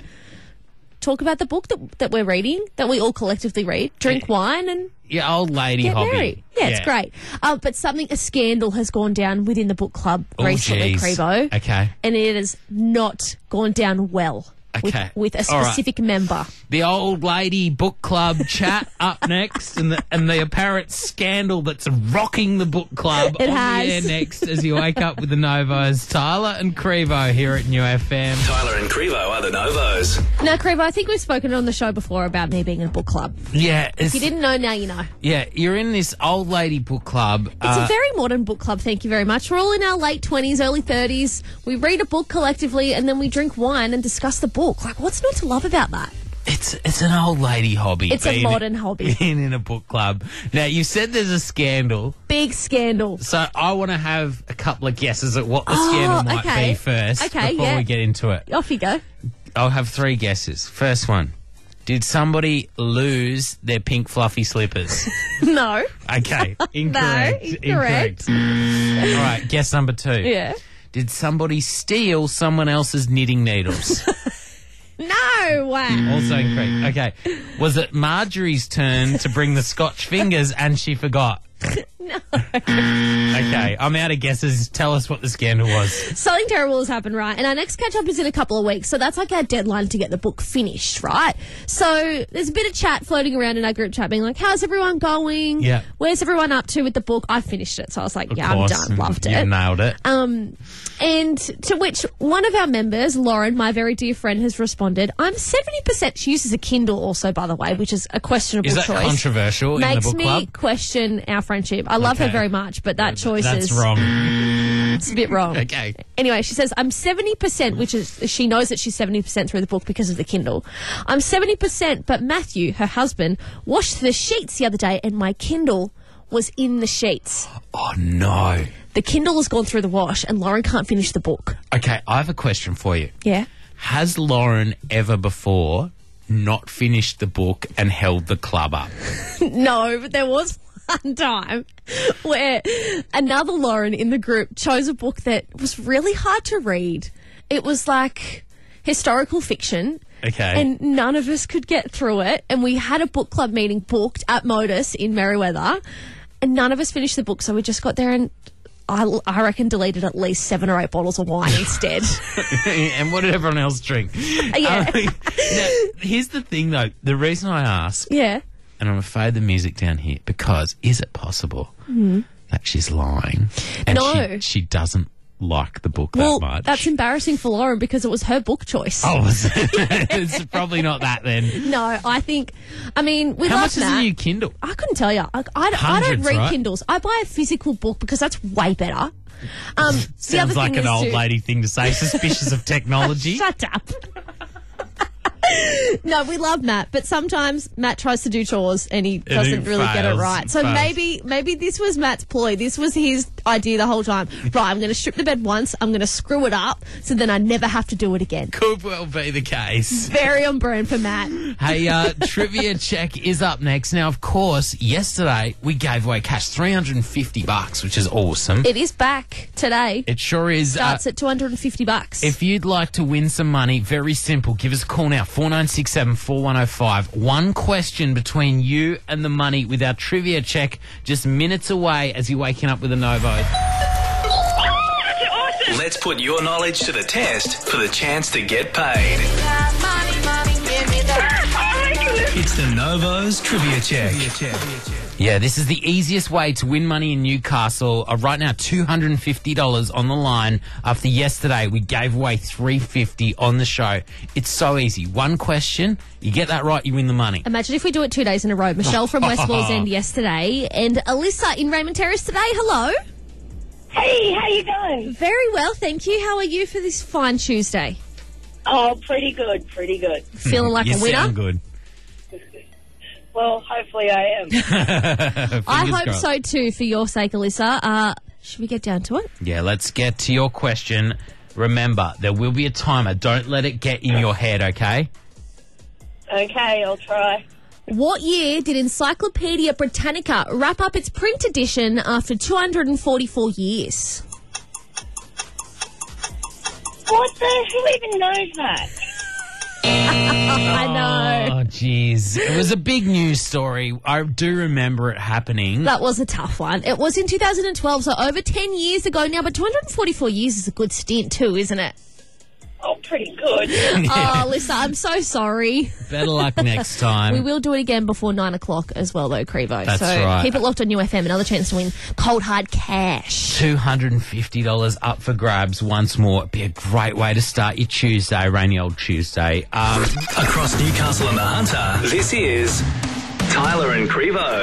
talk about the book that that we're reading, that we all collectively read, drink wine, and Your old lady get hobby. married. Yeah, it's great. Uh, but something, a scandal has gone down within the book club Oh, recently, geez. Crevo, Okay. and it has not gone down well Okay. with, with a All right. specific member. The old lady book club chat up next, and the and the apparent scandal that's rocking the book club It on has. the air next as you wake up with the Novos. Tyler and Crevo here at New F M. Tyler and Crevo are the Novos. Now, Crevo, I think we've spoken on the show before about me being in a book club. Yeah, it's, If you didn't know, now you know. yeah, you're in this old lady book club. It's uh, a very modern book club, thank you very much. We're all in our late twenties, early thirties. We read a book collectively and then we drink wine and discuss the book. Like, what's not to love about that? It's it's an old lady hobby. It's a being- modern hobby. Being in a book club. Now, you said there's a scandal, Big scandal. so I want to have a couple of guesses at what the Oh, scandal might okay. be first Okay, before yeah. we get into it. Off you go. I'll have three guesses. First one. Did somebody lose their pink fluffy slippers? No. Okay, incorrect. incorrect. All right, guess number two. Yeah. Did somebody steal someone else's knitting needles? No way. Also incorrect. Okay. Was it Marjorie's turn to bring the Scotch fingers and she forgot? No. Okay, I'm out of guesses. Tell us what the scandal was. Something terrible has happened, right? And our next catch up is in a couple of weeks, so that's like our deadline to get the book finished, right? So there's a bit of chat floating around in our group chat being like, how's everyone going? Yeah. Where's everyone up to with the book? I finished it, so I was like, Of yeah, course. I'm done. Loved You it. nailed it. Um, and to which one of our members, Lauren, my very dear friend, has responded, I'm seventy percent, she uses a Kindle also, by the way, which is a questionable Is that choice. controversial in the Makes book me club? question our friendship. I love her Okay. very much, but that choice That's is wrong. it's a bit wrong. Okay. Anyway, she says, I'm seventy percent, which is, she knows that she's seventy percent through the book because of the Kindle. I'm seventy percent, but Matthew, her husband, washed the sheets the other day and my Kindle was in the sheets. Oh, no. The Kindle has gone through the wash and Lauren can't finish the book. Okay, I have a question for you. Yeah. Has Lauren ever before not finished the book and held the club up? No, but there was one time where another Lauren in the group chose a book that was really hard to read. It was like historical fiction. Okay. And none of us could get through it. And we had a book club meeting booked at Modus in Merriweather. And none of us finished the book. So we just got there and I, I reckon deleted at least seven or eight bottles of wine instead. And what did everyone else drink? Yeah. Um, now, here's the thing, though. The reason I ask, Yeah. and I'm afraid the music down here, because is it possible Mhm. that she's lying? And No. she, she doesn't like the book Well, that much? that's embarrassing for Lauren because it was her book choice. Oh, it's probably not that then. No, I think, I mean, we How love much is Matt. a new Kindle? I couldn't tell you. I, I, I don't Hundreds, read right? Kindles. I buy a physical book because that's way better. Um, the other Sounds like thing an is old to- lady thing to say. Suspicious of technology. Shut up. No, we love Matt, but sometimes Matt tries to do chores and he doesn't really get it fails, right. So fails. maybe maybe this was Matt's ploy. This was his idea the whole time. Right, I'm going to strip the bed once. I'm going to screw it up so then I never have to do it again. Could well be the case. Very on brand for Matt. Hey, uh, trivia check is up next. Now, of course, yesterday we gave away cash, three hundred fifty bucks, which is awesome. It is back today. It sure is. Starts uh, at two hundred fifty bucks. If you'd like to win some money, very simple. Give us a call now, four nine six seven, four one oh five. One question between you and the money with our trivia check, just minutes away as you're waking up with a Novo. Let's put your knowledge to the test for the chance to get paid. It's the Novo's Trivia Check. Yeah, this is the easiest way to win money in Newcastle. Uh, right now, two hundred fifty dollars on the line. After yesterday, we gave away three hundred fifty dollars on the show. It's so easy. One question, you get that right, you win the money. Imagine if we do it two days in a row. Michelle from West Wallsend yesterday and Alyssa in Raymond Terrace today. Hello. Hey, how you going? Very well, thank you. How are you for this fine Tuesday? Oh, pretty good, pretty good. Feeling like you a winner? sound good. Well, hopefully I am. I Fingers hope crossed. so too, for your sake, Alyssa. Uh, should we get down to it? Yeah, let's get to your question. Remember, there will be a timer. Don't let it get in your head, okay? Okay, I'll try. What year did Encyclopedia Britannica wrap up its print edition after two hundred forty-four years? What the? Who even knows that? I know. Oh, jeez. It was a big news story. I do remember it happening. That was a tough one. It was in two thousand twelve, so over ten years ago now, but two hundred forty-four years is a good stint too, isn't it? Oh, pretty good. Oh, Alyssa, I'm so sorry. Better luck next time. We will do it again before nine o'clock as well, though, Crevo. That's so right. keep it locked on U F M. Another chance to win cold hard cash. two hundred fifty dollars up for grabs once more. It'd be a great way to start your Tuesday, rainy old Tuesday. Um, Across Newcastle and the Hunter, this is Tyler and Crevo.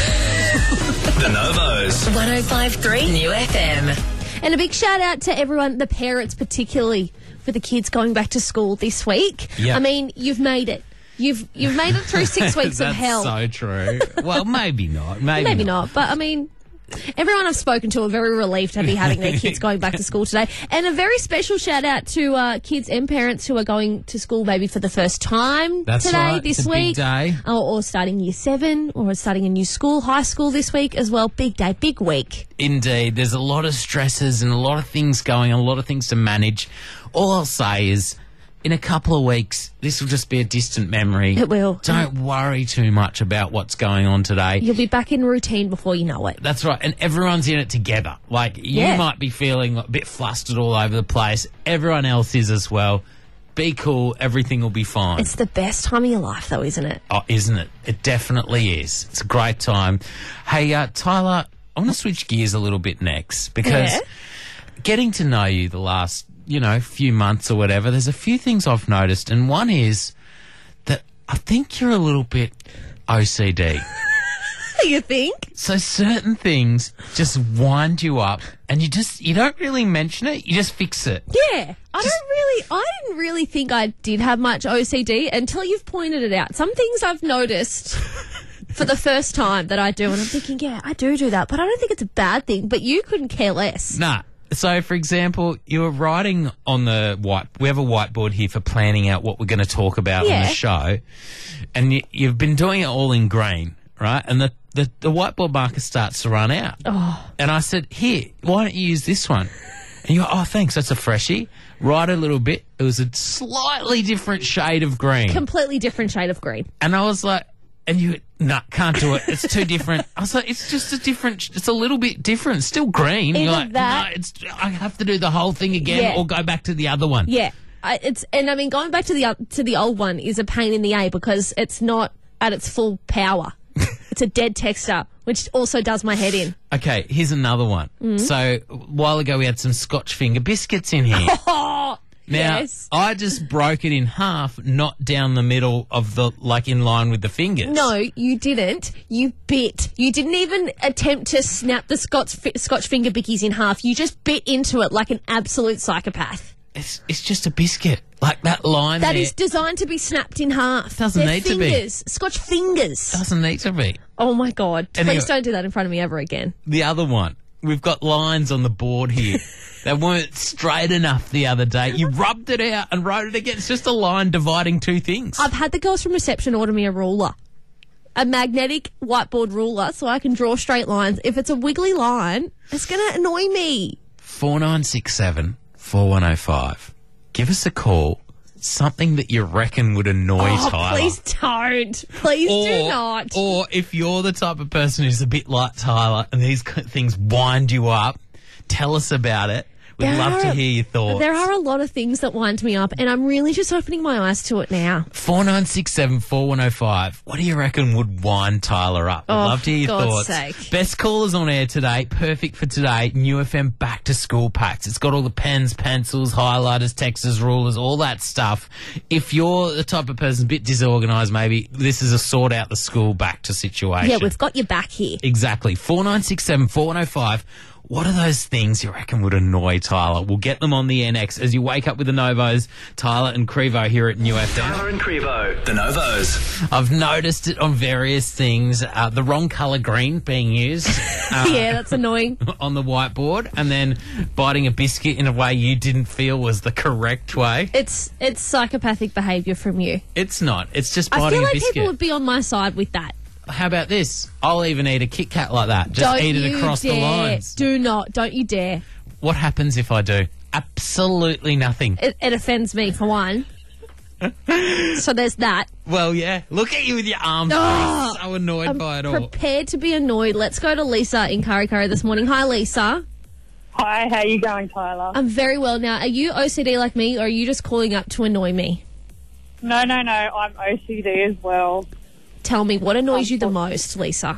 The Novos. one oh five point three New F M. And a big shout out to everyone, the parents particularly, for the kids going back to school this week. Yep. I mean, you've made it. You've you've made it through six weeks of That's hell. so true. Well, maybe not. Maybe, Maybe not, but I mean, everyone I've spoken to are very relieved to be having their kids going back to school today. And a very special shout out to uh, kids and parents who are going to school maybe for the first time That's today, right. this It's a big week. day. Or, or starting year seven, or starting a new school, high school this week as well. Big day, big week. Indeed. There's a lot of stresses and a lot of things going on, a lot of things to manage. All I'll say is, in a couple of weeks, this will just be a distant memory. It will. Don't worry too much about what's going on today. You'll be back in routine before you know it. That's right. And everyone's in it together. Like, you Yeah. might be feeling a bit flustered all over the place. Everyone else is as well. Be cool. Everything will be fine. It's the best time of your life, though, isn't it? Oh, isn't it? It definitely is. It's a great time. Hey, uh, Tyler, I want to switch gears a little bit next because Yeah. getting to know you the last, you know, few months or whatever, there's a few things I've noticed, and one is that I think you're a little bit O C D. You think? So certain things just wind you up, and you just you don't really mention it. You just fix it. Yeah. I don't really, I didn't really think I did have much O C D until you've pointed it out. Some things I've noticed for the first time that I do, and I'm thinking, yeah, I do do that, but I don't think it's a bad thing. But you couldn't care less. Nah. So, for example, you were writing on the white. We have a whiteboard here for planning out what we're going to talk about Yeah. on the show, and you, you've been doing it all in green, right? And the, the, the whiteboard marker starts to run out. Oh. And I said, here, why don't you use this one? And you go, oh, thanks, that's a freshie. Write a little bit. It was a slightly different shade of green. Completely different shade of green. And I was like, and you, nah, can't do it. It's too different. I was like, it's just a different, it's a little bit different. It's still green. Either You're like, that- no, it's, I have to do the whole thing again Yeah. or go back to the other one. Yeah, I, it's and I mean going back to the o- to the old one is a pain in the A because it's not at its full power. It's a dead texture, which also does my head in. Okay, here's another one. Mm. So, a while ago we had some Scotch finger biscuits in here. Oh, Now, yes. I just broke it in half, not down the middle of the, like in line with the fingers. No, you didn't. You bit. You didn't even attempt to snap the Scotch fi- Scotch finger bickies in half. You just bit into it like an absolute psychopath. It's, it's just a biscuit. Like that line That there. is designed to be snapped in half. Doesn't They're need to be. fingers. Scotch fingers. Doesn't need to be. Oh my God. Anyway. Please don't do that in front of me ever again. The other one. We've got lines on the board here. They weren't straight enough the other day. You rubbed it out and wrote it again. It's just a line dividing two things. I've had the girls from reception order me a ruler. A magnetic whiteboard ruler so I can draw straight lines. If it's a wiggly line, it's going to annoy me. four nine six seven, four one oh five. Give us a call. Something that you reckon would annoy Oh, Tyler. please don't. Please do not. Or if you're the type of person who's a bit like Tyler and these k- things wind you up, tell us about it. We'd There love to are- hear your thoughts. There are a lot of things that wind me up, and I'm really just opening my eyes to it now. four nine six seven, four one oh five. What do you reckon would wind Tyler up? We'd Oh, love to hear your God's thoughts. sake. Best callers on air today. Perfect for today. New F M back to school packs. It's got all the pens, pencils, highlighters, texters, rulers, all that stuff. If you're the type of person a bit disorganised, maybe this is a sort out the school back to situation. Yeah, we've got your back here. Exactly. four nine six seven, four one oh five. What are those things you reckon would annoy Tyler? We'll get them on the N X as you wake up with the Novos. Tyler and Crevo here at New F M. Tyler and Crevo, the Novos. I've noticed it on various things. Uh, the wrong colour green being used uh, Yeah, that's annoying. on the whiteboard, and then biting a biscuit in a way you didn't feel was the correct way. It's it's psychopathic behaviour from you. It's not. It's just I biting feel a like biscuit. people would be on my side with that. How about this? I'll even eat a Kit Kat like that. Just Don't eat it you across dare. the lines. Do not. Don't you dare. What happens if I do? Absolutely nothing. It, it offends me, for one. So there's that. Well, yeah. Look at you with your arms Oh, raised. So annoyed I'm by it all. prepared to be annoyed. Let's go to Lisa in Curry Curry this morning. Hi, Lisa. Hi, how you going, Tyler? I'm very well now. Are you O C D like me, or are you just calling up to annoy me? No, no, no. I'm O C D as well. Tell me, what annoys you the most, Lisa?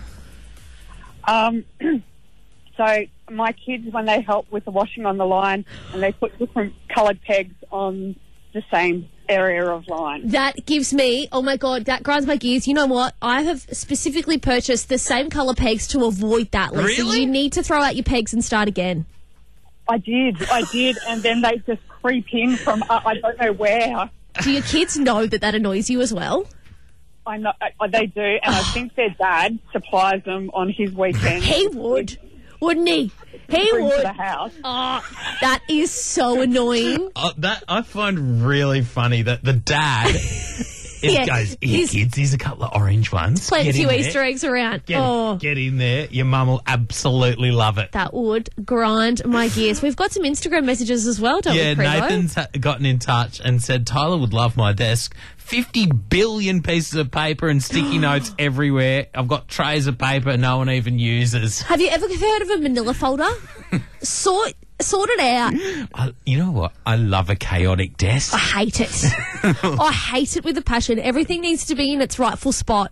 Um, so my kids, when they help with the washing on the line, and they put different coloured pegs on the same area of line. That gives me, oh my God, that grinds my gears. You know what? I have specifically purchased the same colour pegs to avoid that, Lisa. Really? You need to throw out your pegs and start again. I did, I did, and then they just creep in from uh, I don't know where. Do your kids know that that annoys you as well? I know uh, they do, and I think their dad supplies them on his weekends. He would, wouldn't he? He Bring to would. the house. Oh, that is so annoying. Oh, that I find really funny that the dad it Yeah, goes, here, he's- kids, here's a couple of orange ones. Plant a Get few in there. Easter eggs around. Get, oh, get in there. Your mum will absolutely love it. that would grind my gears. We've got some Instagram messages as well, don't Yeah, we, Crevo? Nathan's ha- gotten in touch and said Tyler would love my desk. fifty billion pieces of paper and sticky notes everywhere. I've got trays of paper no one even uses. Have you ever heard of a manila folder? sort, sort it out. I, you know what? I love a chaotic desk. I hate it. I hate it with a passion. Everything needs to be in its rightful spot.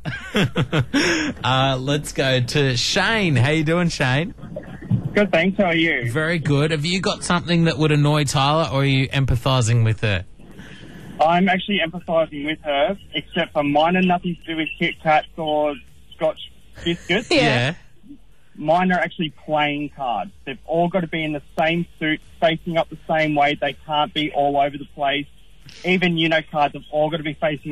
Uh, let's go to Shane. How you doing, Shane? Good, thanks. How are you? Very good. Have you got something that would annoy Tyler, or are you empathising with her? I'm actually empathising with her, except for mine are nothing to do with Kit Kats or Scotch biscuits. Yeah. Mine are actually playing cards. They've all got to be in the same suit, facing up the same way. They can't be all over the place. Even, you know, cards have all got to be facing up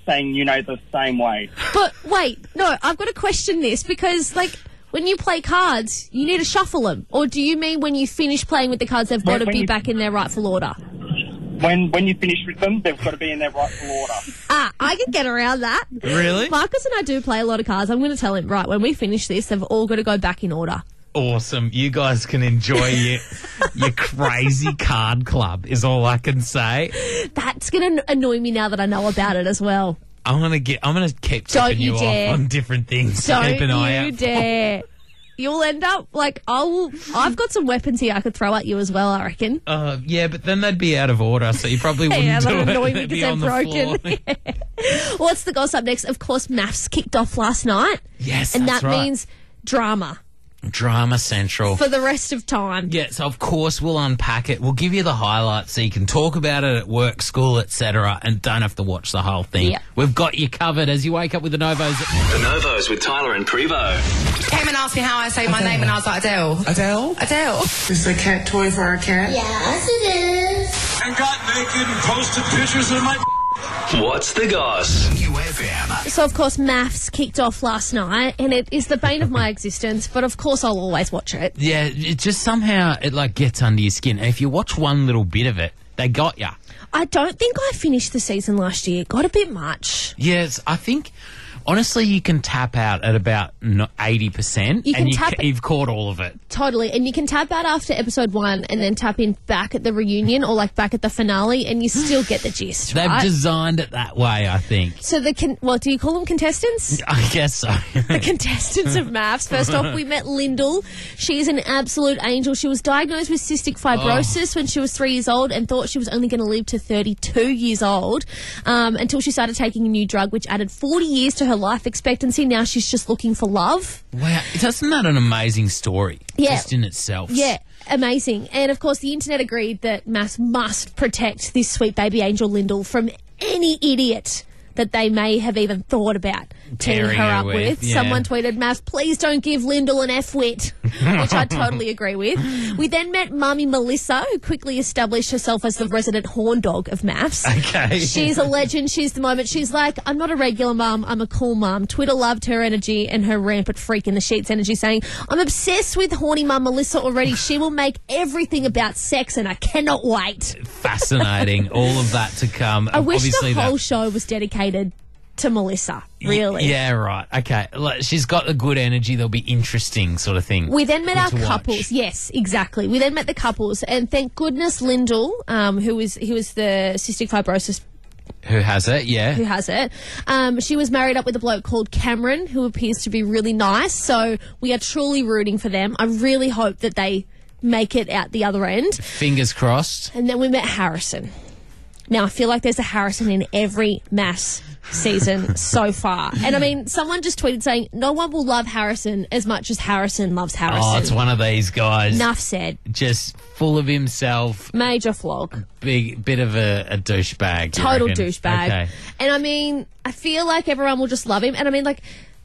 saying, you know, the same way. But wait, no, I've got to question this because, like, when you play cards, you need to shuffle them. Or do you mean when you finish playing with the cards, they've When- got to when be you- back in their rightful order? When when you finish with them, they've got to be in their rightful order. Ah, I can get around that. Really? Marcus and I do play a lot of cards. I'm going to tell him, right, when we finish this, they've all got to go back in order. Awesome. You guys can enjoy your, your crazy card club is all I can say. That's going to annoy me now that I know about it as well. I'm gonna get. I'm gonna keep Don't tipping you, you dare. off on different things. Don't to keep an eye you out. dare. You'll end up, like, I'll, I've got some weapons here I could throw at you as well, I reckon. Uh, yeah, but then they'd be out of order, so you probably wouldn't Yeah, do that'll it. annoy me They'd be because on they're the broken. floor. What's the gossip next? Of course, maths kicked off last night. Yes, And that's that right. means drama Drama Central. for the rest of time. Yeah, so of course we'll unpack it. We'll give you the highlights so you can talk about it at work, school, et cetera, and don't have to watch the whole thing. Yeah. We've got you covered as you wake up with the Novos. The Novos with Tyler and Prevo. Came and asked me how I say my name, and I was like, Adele. Adele? Adele. Is the cat toy for our cat? Yes, it is. And got naked and posted pictures of my What's the goss? U F M. So, of course, maths kicked off last night, and it is the bane of my existence, but of course I'll always watch it. Yeah, it just somehow it like gets under your skin. And if you watch one little bit of it, they got ya. I don't think I finished the season last year. It got a bit much. Yes, I think honestly you can tap out at about no- eighty percent, You can and you tap- ca- you've caught all of it. Totally. And you can tap out after episode one and then tap in back at the reunion or like back at the finale and you still get the gist, They've right? designed it that way, I think. so the, con- what, do you call them contestants? I guess so. The contestants of maths. First off, we met Lyndall. She's an absolute angel. She was diagnosed with cystic fibrosis when she was three years old and thought she was only going to live to thirty-two years old um, until she started taking a new drug, which added forty years to her life expectancy. Now she's just looking for love. Wow, isn't that an amazing story? Yeah. Just in itself. Yeah, amazing. And of course, the internet agreed that maths must protect this sweet baby angel Lyndall from any idiot that they may have even thought about teaming Pairing her her up with, with. yeah. Someone tweeted, "Maths, please don't give Lyndall an F-wit," which I totally agree with. We then met Mummy Melissa, who quickly established herself as the resident horn dog of maths. Okay. She's a legend. She's the moment. She's like, "I'm not a regular mum. I'm a cool mum." Twitter loved her energy and her rampant freak in the sheets energy, saying, "I'm obsessed with horny mum Melissa already. She will make everything about sex and I cannot wait." Fascinating. All of that to come. I wish Obviously the whole that- show was dedicated to Melissa, really. Yeah, right. Okay. Like, she's got the good energy. They'll be interesting sort of thing. We then met Good our to watch. couples. Yes, exactly. We then met the couples, and thank goodness Lyndall, um, who is who is the cystic fibrosis Who has it? Yeah. who has it, um, she was married up with a bloke called Cameron, who appears to be really nice. So we are truly rooting for them. I really hope that they make it out the other end. Fingers crossed. And then we met Harrison. Now I feel like there's a Harrison in every mass season so far. And I mean, someone just tweeted saying, "No one will love Harrison as much as Harrison loves Harrison." Oh, it's one of these guys. Enough said. Just full of himself. Major flog. Big bit of a, a douchebag. you Total reckon? douchebag. Okay. And I mean, I feel like everyone will just love him. And I mean, like,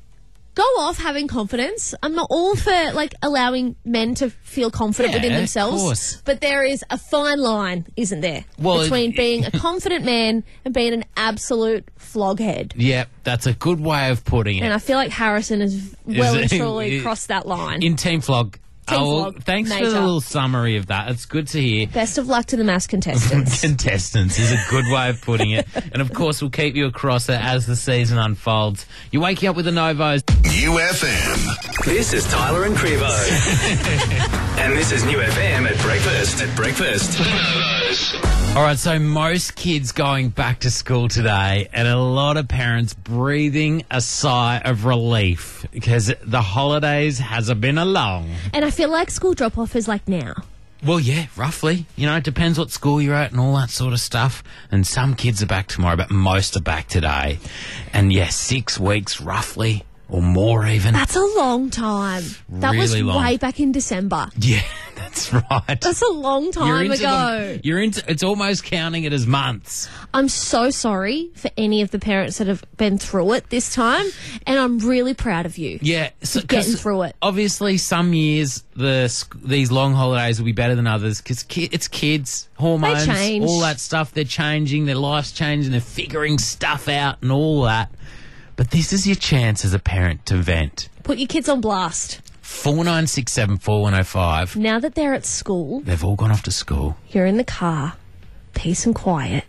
go off having confidence. I'm not all for, like, allowing men to feel confident Yeah, within of themselves. course. But there is a fine line, isn't there? Well, between it- being a confident man and being an absolute floghead. Yep, that's a good way of putting it. And I feel like Harrison has well and Is it- truly it- crossed that line. In Team Flog. Team oh, well, Flog, thanks for major. the little summary of that. It's good to hear. Best of luck to the mass contestants. Contestants is a good way of putting it. And of course, we'll keep you across it as the season unfolds. You're waking up with the Novos. U F M. This is Tyler and Prevo. And this is New F M at breakfast. At breakfast. The Novos. All right, so most kids going back to school today, and a lot of parents breathing a sigh of relief because the holidays has been a long. And I feel like school drop-off is like now. Well, yeah, roughly. You know, it depends what school you're at and all that sort of stuff. And some kids are back tomorrow, but most are back today. And yeah, six weeks roughly, or more even. That's a long time. That was Really long. way back in December. Yeah, that's That's right. That's a long time into ago. the- you're into. It's almost counting it as months. I'm so sorry for any of the parents that have been through it this time, and I'm really proud of you. Yeah, so, for getting 'cause through it. Obviously, some years the sc- these long holidays will be better than others because ki- it's kids, hormones, change. all that stuff. They're changing, their life's changing, they're figuring stuff out and all that. But this is your chance as a parent to vent. Put your kids on blast. Four nine six seven four one zero five. Now that they're at school, They've all gone off to school. you're in the car, peace and quiet.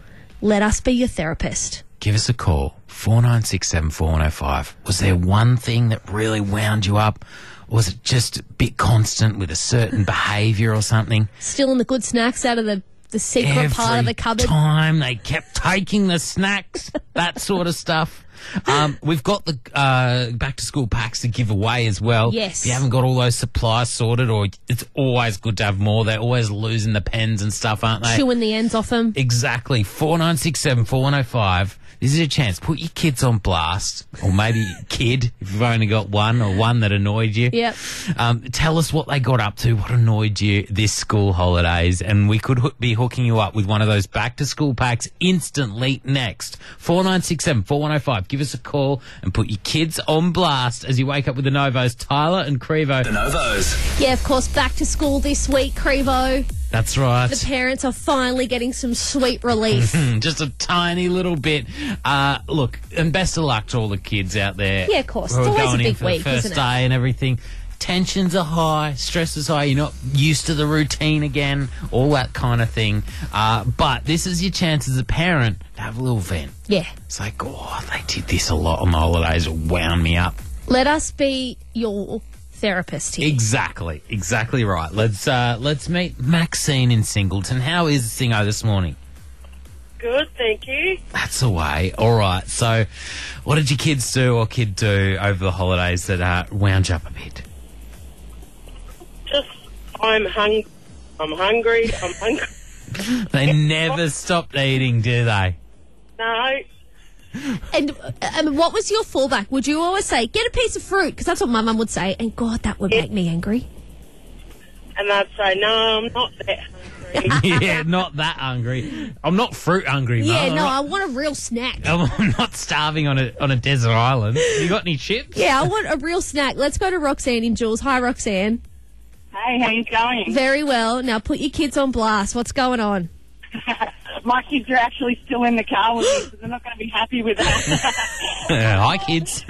Let us be your therapist. Give us a call. Four nine six seven four one zero five. Was there one thing that really wound you up? Or was it just a bit constant with a certain behaviour or something? Stealing the good snacks out of the, the secret Every part of the cupboard. time they kept taking the snacks, that sort of stuff. Um, we've got the uh, back to school packs to give away as well. Yes. If you haven't got all those supplies sorted, or it's always good to have more. They're always losing the pens and stuff, aren't they? Chewing the ends off them. Exactly. Four nine six seven four one zero five. This is your chance. Put your kids on blast, or maybe kid if you've only got one, or one that annoyed you. Yep. Um, tell us what they got up to, what annoyed you this school holidays, and we could ho- be hooking you up with one of those back to school packs instantly next. Four nine six seven four one zero five. Give us a call and put your kids on blast as you wake up with the Novos, Tyler and Crevo. The Novos. Yeah, of course, back to school this week, Crevo. That's right. The parents are finally getting some sweet relief. Just a tiny little bit. Uh, look, and best of luck to all the kids out there. Yeah, of course. Who It's are always a going in big for week, the first isn't it? day and everything. Tensions are high, stress is high, you're not used to the routine again, all that kind of thing. Uh, but this is your chance as a parent to have a little vent. Yeah. It's like, oh, they did this a lot on the holidays, it wound me up. Let us be your therapist here. Exactly, exactly right. Let's uh, let's meet Maxine in Singleton. How is Singo this morning? Good, thank you. That's the way. All right. So, what did your kids do or kid do over the holidays that uh, wound you up a bit? Just, I'm hung. I'm hungry. I'm hungry. They never stopped eating, do they? No. And um, what was your fallback? Would you always say, get a piece of fruit? Because that's what my mum would say. And God, that would make me angry. And I'd say, no, I'm not that hungry. Yeah, not that hungry. I'm not fruit hungry, Yeah, Mum. no, I want a real snack. I'm not starving on a on a desert island. You got any chips? Yeah, I want a real snack. Let's go to Roxanne in Jules. Hi, Roxanne. Hey, how you going? Very well. Now put your kids on blast. What's going on? My kids are actually still in the car with me, so they're not going to be happy with that. Hi, kids.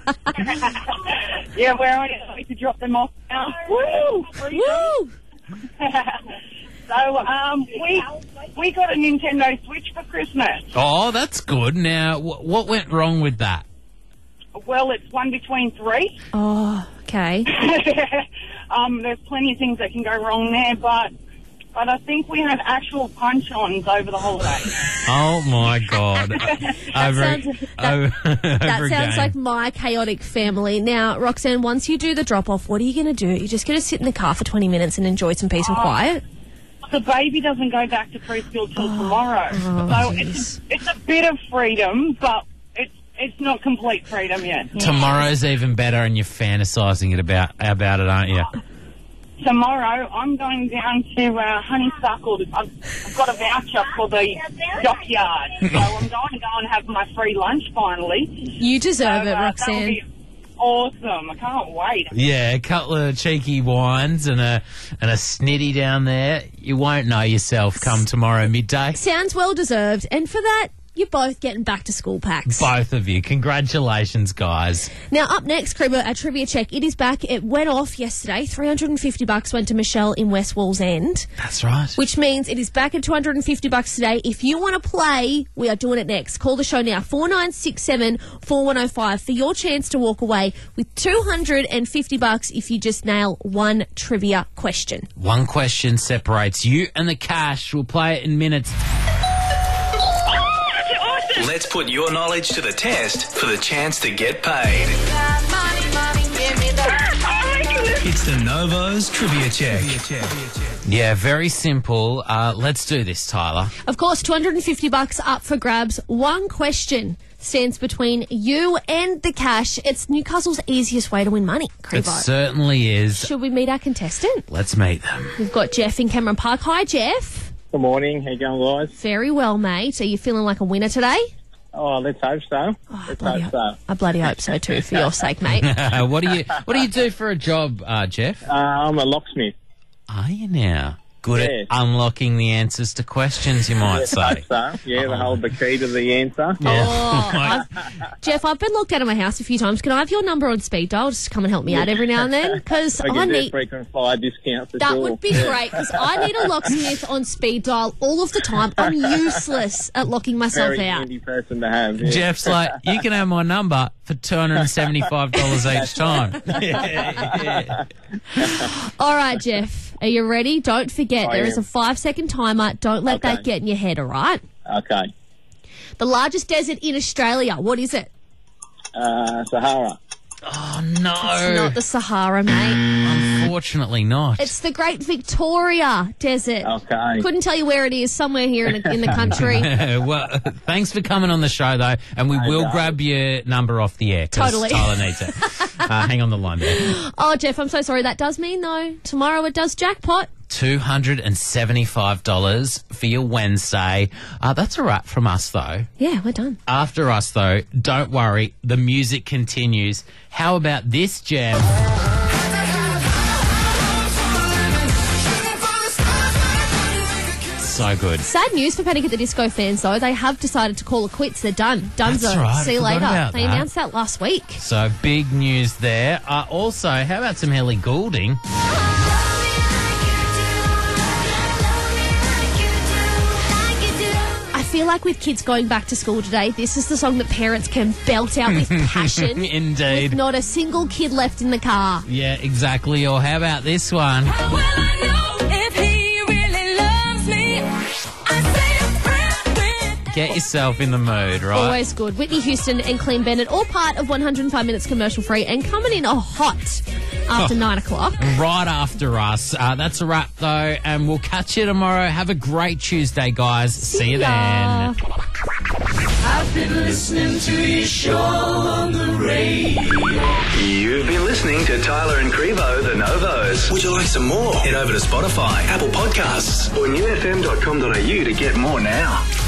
Yeah, we're on our way to drop them off now. Woo! Woo! So, um, we we got a Nintendo Switch for Christmas. Oh, that's good. Now, wh- what went wrong with that? Well, it's one between three. Oh, okay. um, there's plenty of things that can go wrong there, but but I think we had actual punch-ons over the holidays. Oh my God! over, sounds- that- over, That over sounds game. like my chaotic family. Now, Roxanne, once you do the drop-off, what are you going to do? You're just going to sit in the car for twenty minutes and enjoy some peace and Oh. quiet? The baby doesn't go back to preschool till tomorrow, Oh, so it's it's a bit of freedom, but it's it's not complete freedom yet. Tomorrow's even better, and you're fantasising it about about it, aren't you? Tomorrow, I'm going down to uh, Honeysuckle. I've, I've got a voucher for the dockyard, so I'm going to go and have my free lunch finally. You deserve So, it, uh, Roxanne. that'll be awesome. I can't wait. Yeah, a couple of cheeky wines and a and a snitty down there. You won't know yourself come tomorrow midday. Sounds well deserved. And for that, you're both getting back to school packs. Both of you. Congratulations, guys. Now, up next, Kribo, a trivia check. It is back. It went off yesterday. three hundred fifty bucks went to Michelle in West Wallsend. That's right. Which means it is back at two hundred fifty bucks today. If you want to play, we are doing it next. Call the show now, four nine six seven four one zero five, for your chance to walk away with two hundred fifty bucks if you just nail one trivia question. One question separates you and the cash. We'll play it in minutes. Let's put your knowledge to the test for the chance to get paid. Money, money, give me that. It's It's the Novo's Trivia Check. Yeah, very simple. Uh, let's do this, Tyler. Of course, two hundred fifty bucks up for grabs. One question stands between you and the cash. It's Newcastle's easiest way to win money, It Crevo. certainly is. Should we meet our contestant? Let's meet them. We've got Jeff in Cameron Park. Hi, Jeff. Good morning. How you going, guys? Very well, mate. Are you feeling like a winner today? Oh, let's hope so. let's bloody hope so. I bloody hope so too, for your sake, mate. what do you What do you do for a job, uh, Jeff? Uh, I'm a locksmith. Are you now? Good Yeah. at unlocking the answers to questions, you might Let's say. hope so. Yeah, they hold the key to the answer. Oh, I've, Jeff, I've been locked out of my house a few times. Can I have your number on speed dial? Just come and help me out every now and then, because I I get need. a frequent flyer discount for That sure. would be great, because I need a locksmith on speed dial all of the time. I'm useless at locking myself Very out. handy person to have. Yeah. Jeff's like, you can have my number for two hundred seventy-five dollars each time. All right, Jeff, are you ready? Don't forget, I there is am. a five-second timer. Don't let Okay. that get in your head, all right? Okay. The largest desert in Australia, what is it? Uh, Sahara. Oh, no. It's not the Sahara, mate. Unfortunately not. It's the Great Victoria Desert. Okay. Couldn't tell you where it is, somewhere here in the, in the country. Well, thanks for coming on the show, though, and we will no. grab your number off the air 'cause Totally. Tyler needs it. Uh, hang on the line there. Oh, Jeff, I'm so sorry. That does mean, though, tomorrow it does jackpot. two hundred seventy-five dollars for your Wednesday. Uh, that's a wrap from us, though. Yeah, we're done. After us, though, don't worry, the music continues. How about this jam? So good. Sad news for Panic at the Disco fans, though. They have decided to call it quits. They're done. Dunzo. That's right, See you I forgot later. about They that. announced that last week. So big news there. Uh, also, how about some Ellie Goulding? I feel like with kids going back to school today, this is the song that parents can belt out with passion. Indeed. With not a single kid left in the car. Yeah, exactly. Or how about this one? Get yourself in the mood, right? Always good. Whitney Houston and Clean Bennett, all part of one hundred five minutes commercial free and coming in a hot after Oh. nine o'clock. Right after us. Uh, that's a wrap, though, and we'll catch you tomorrow. Have a great Tuesday, guys. See, you ya. then. I've been listening to your show on the radio. You've been listening to Tyler and Crevo, the Novos. Would you like some more? Head over to Spotify, Apple Podcasts, or new f m dot com dot a u to get more now.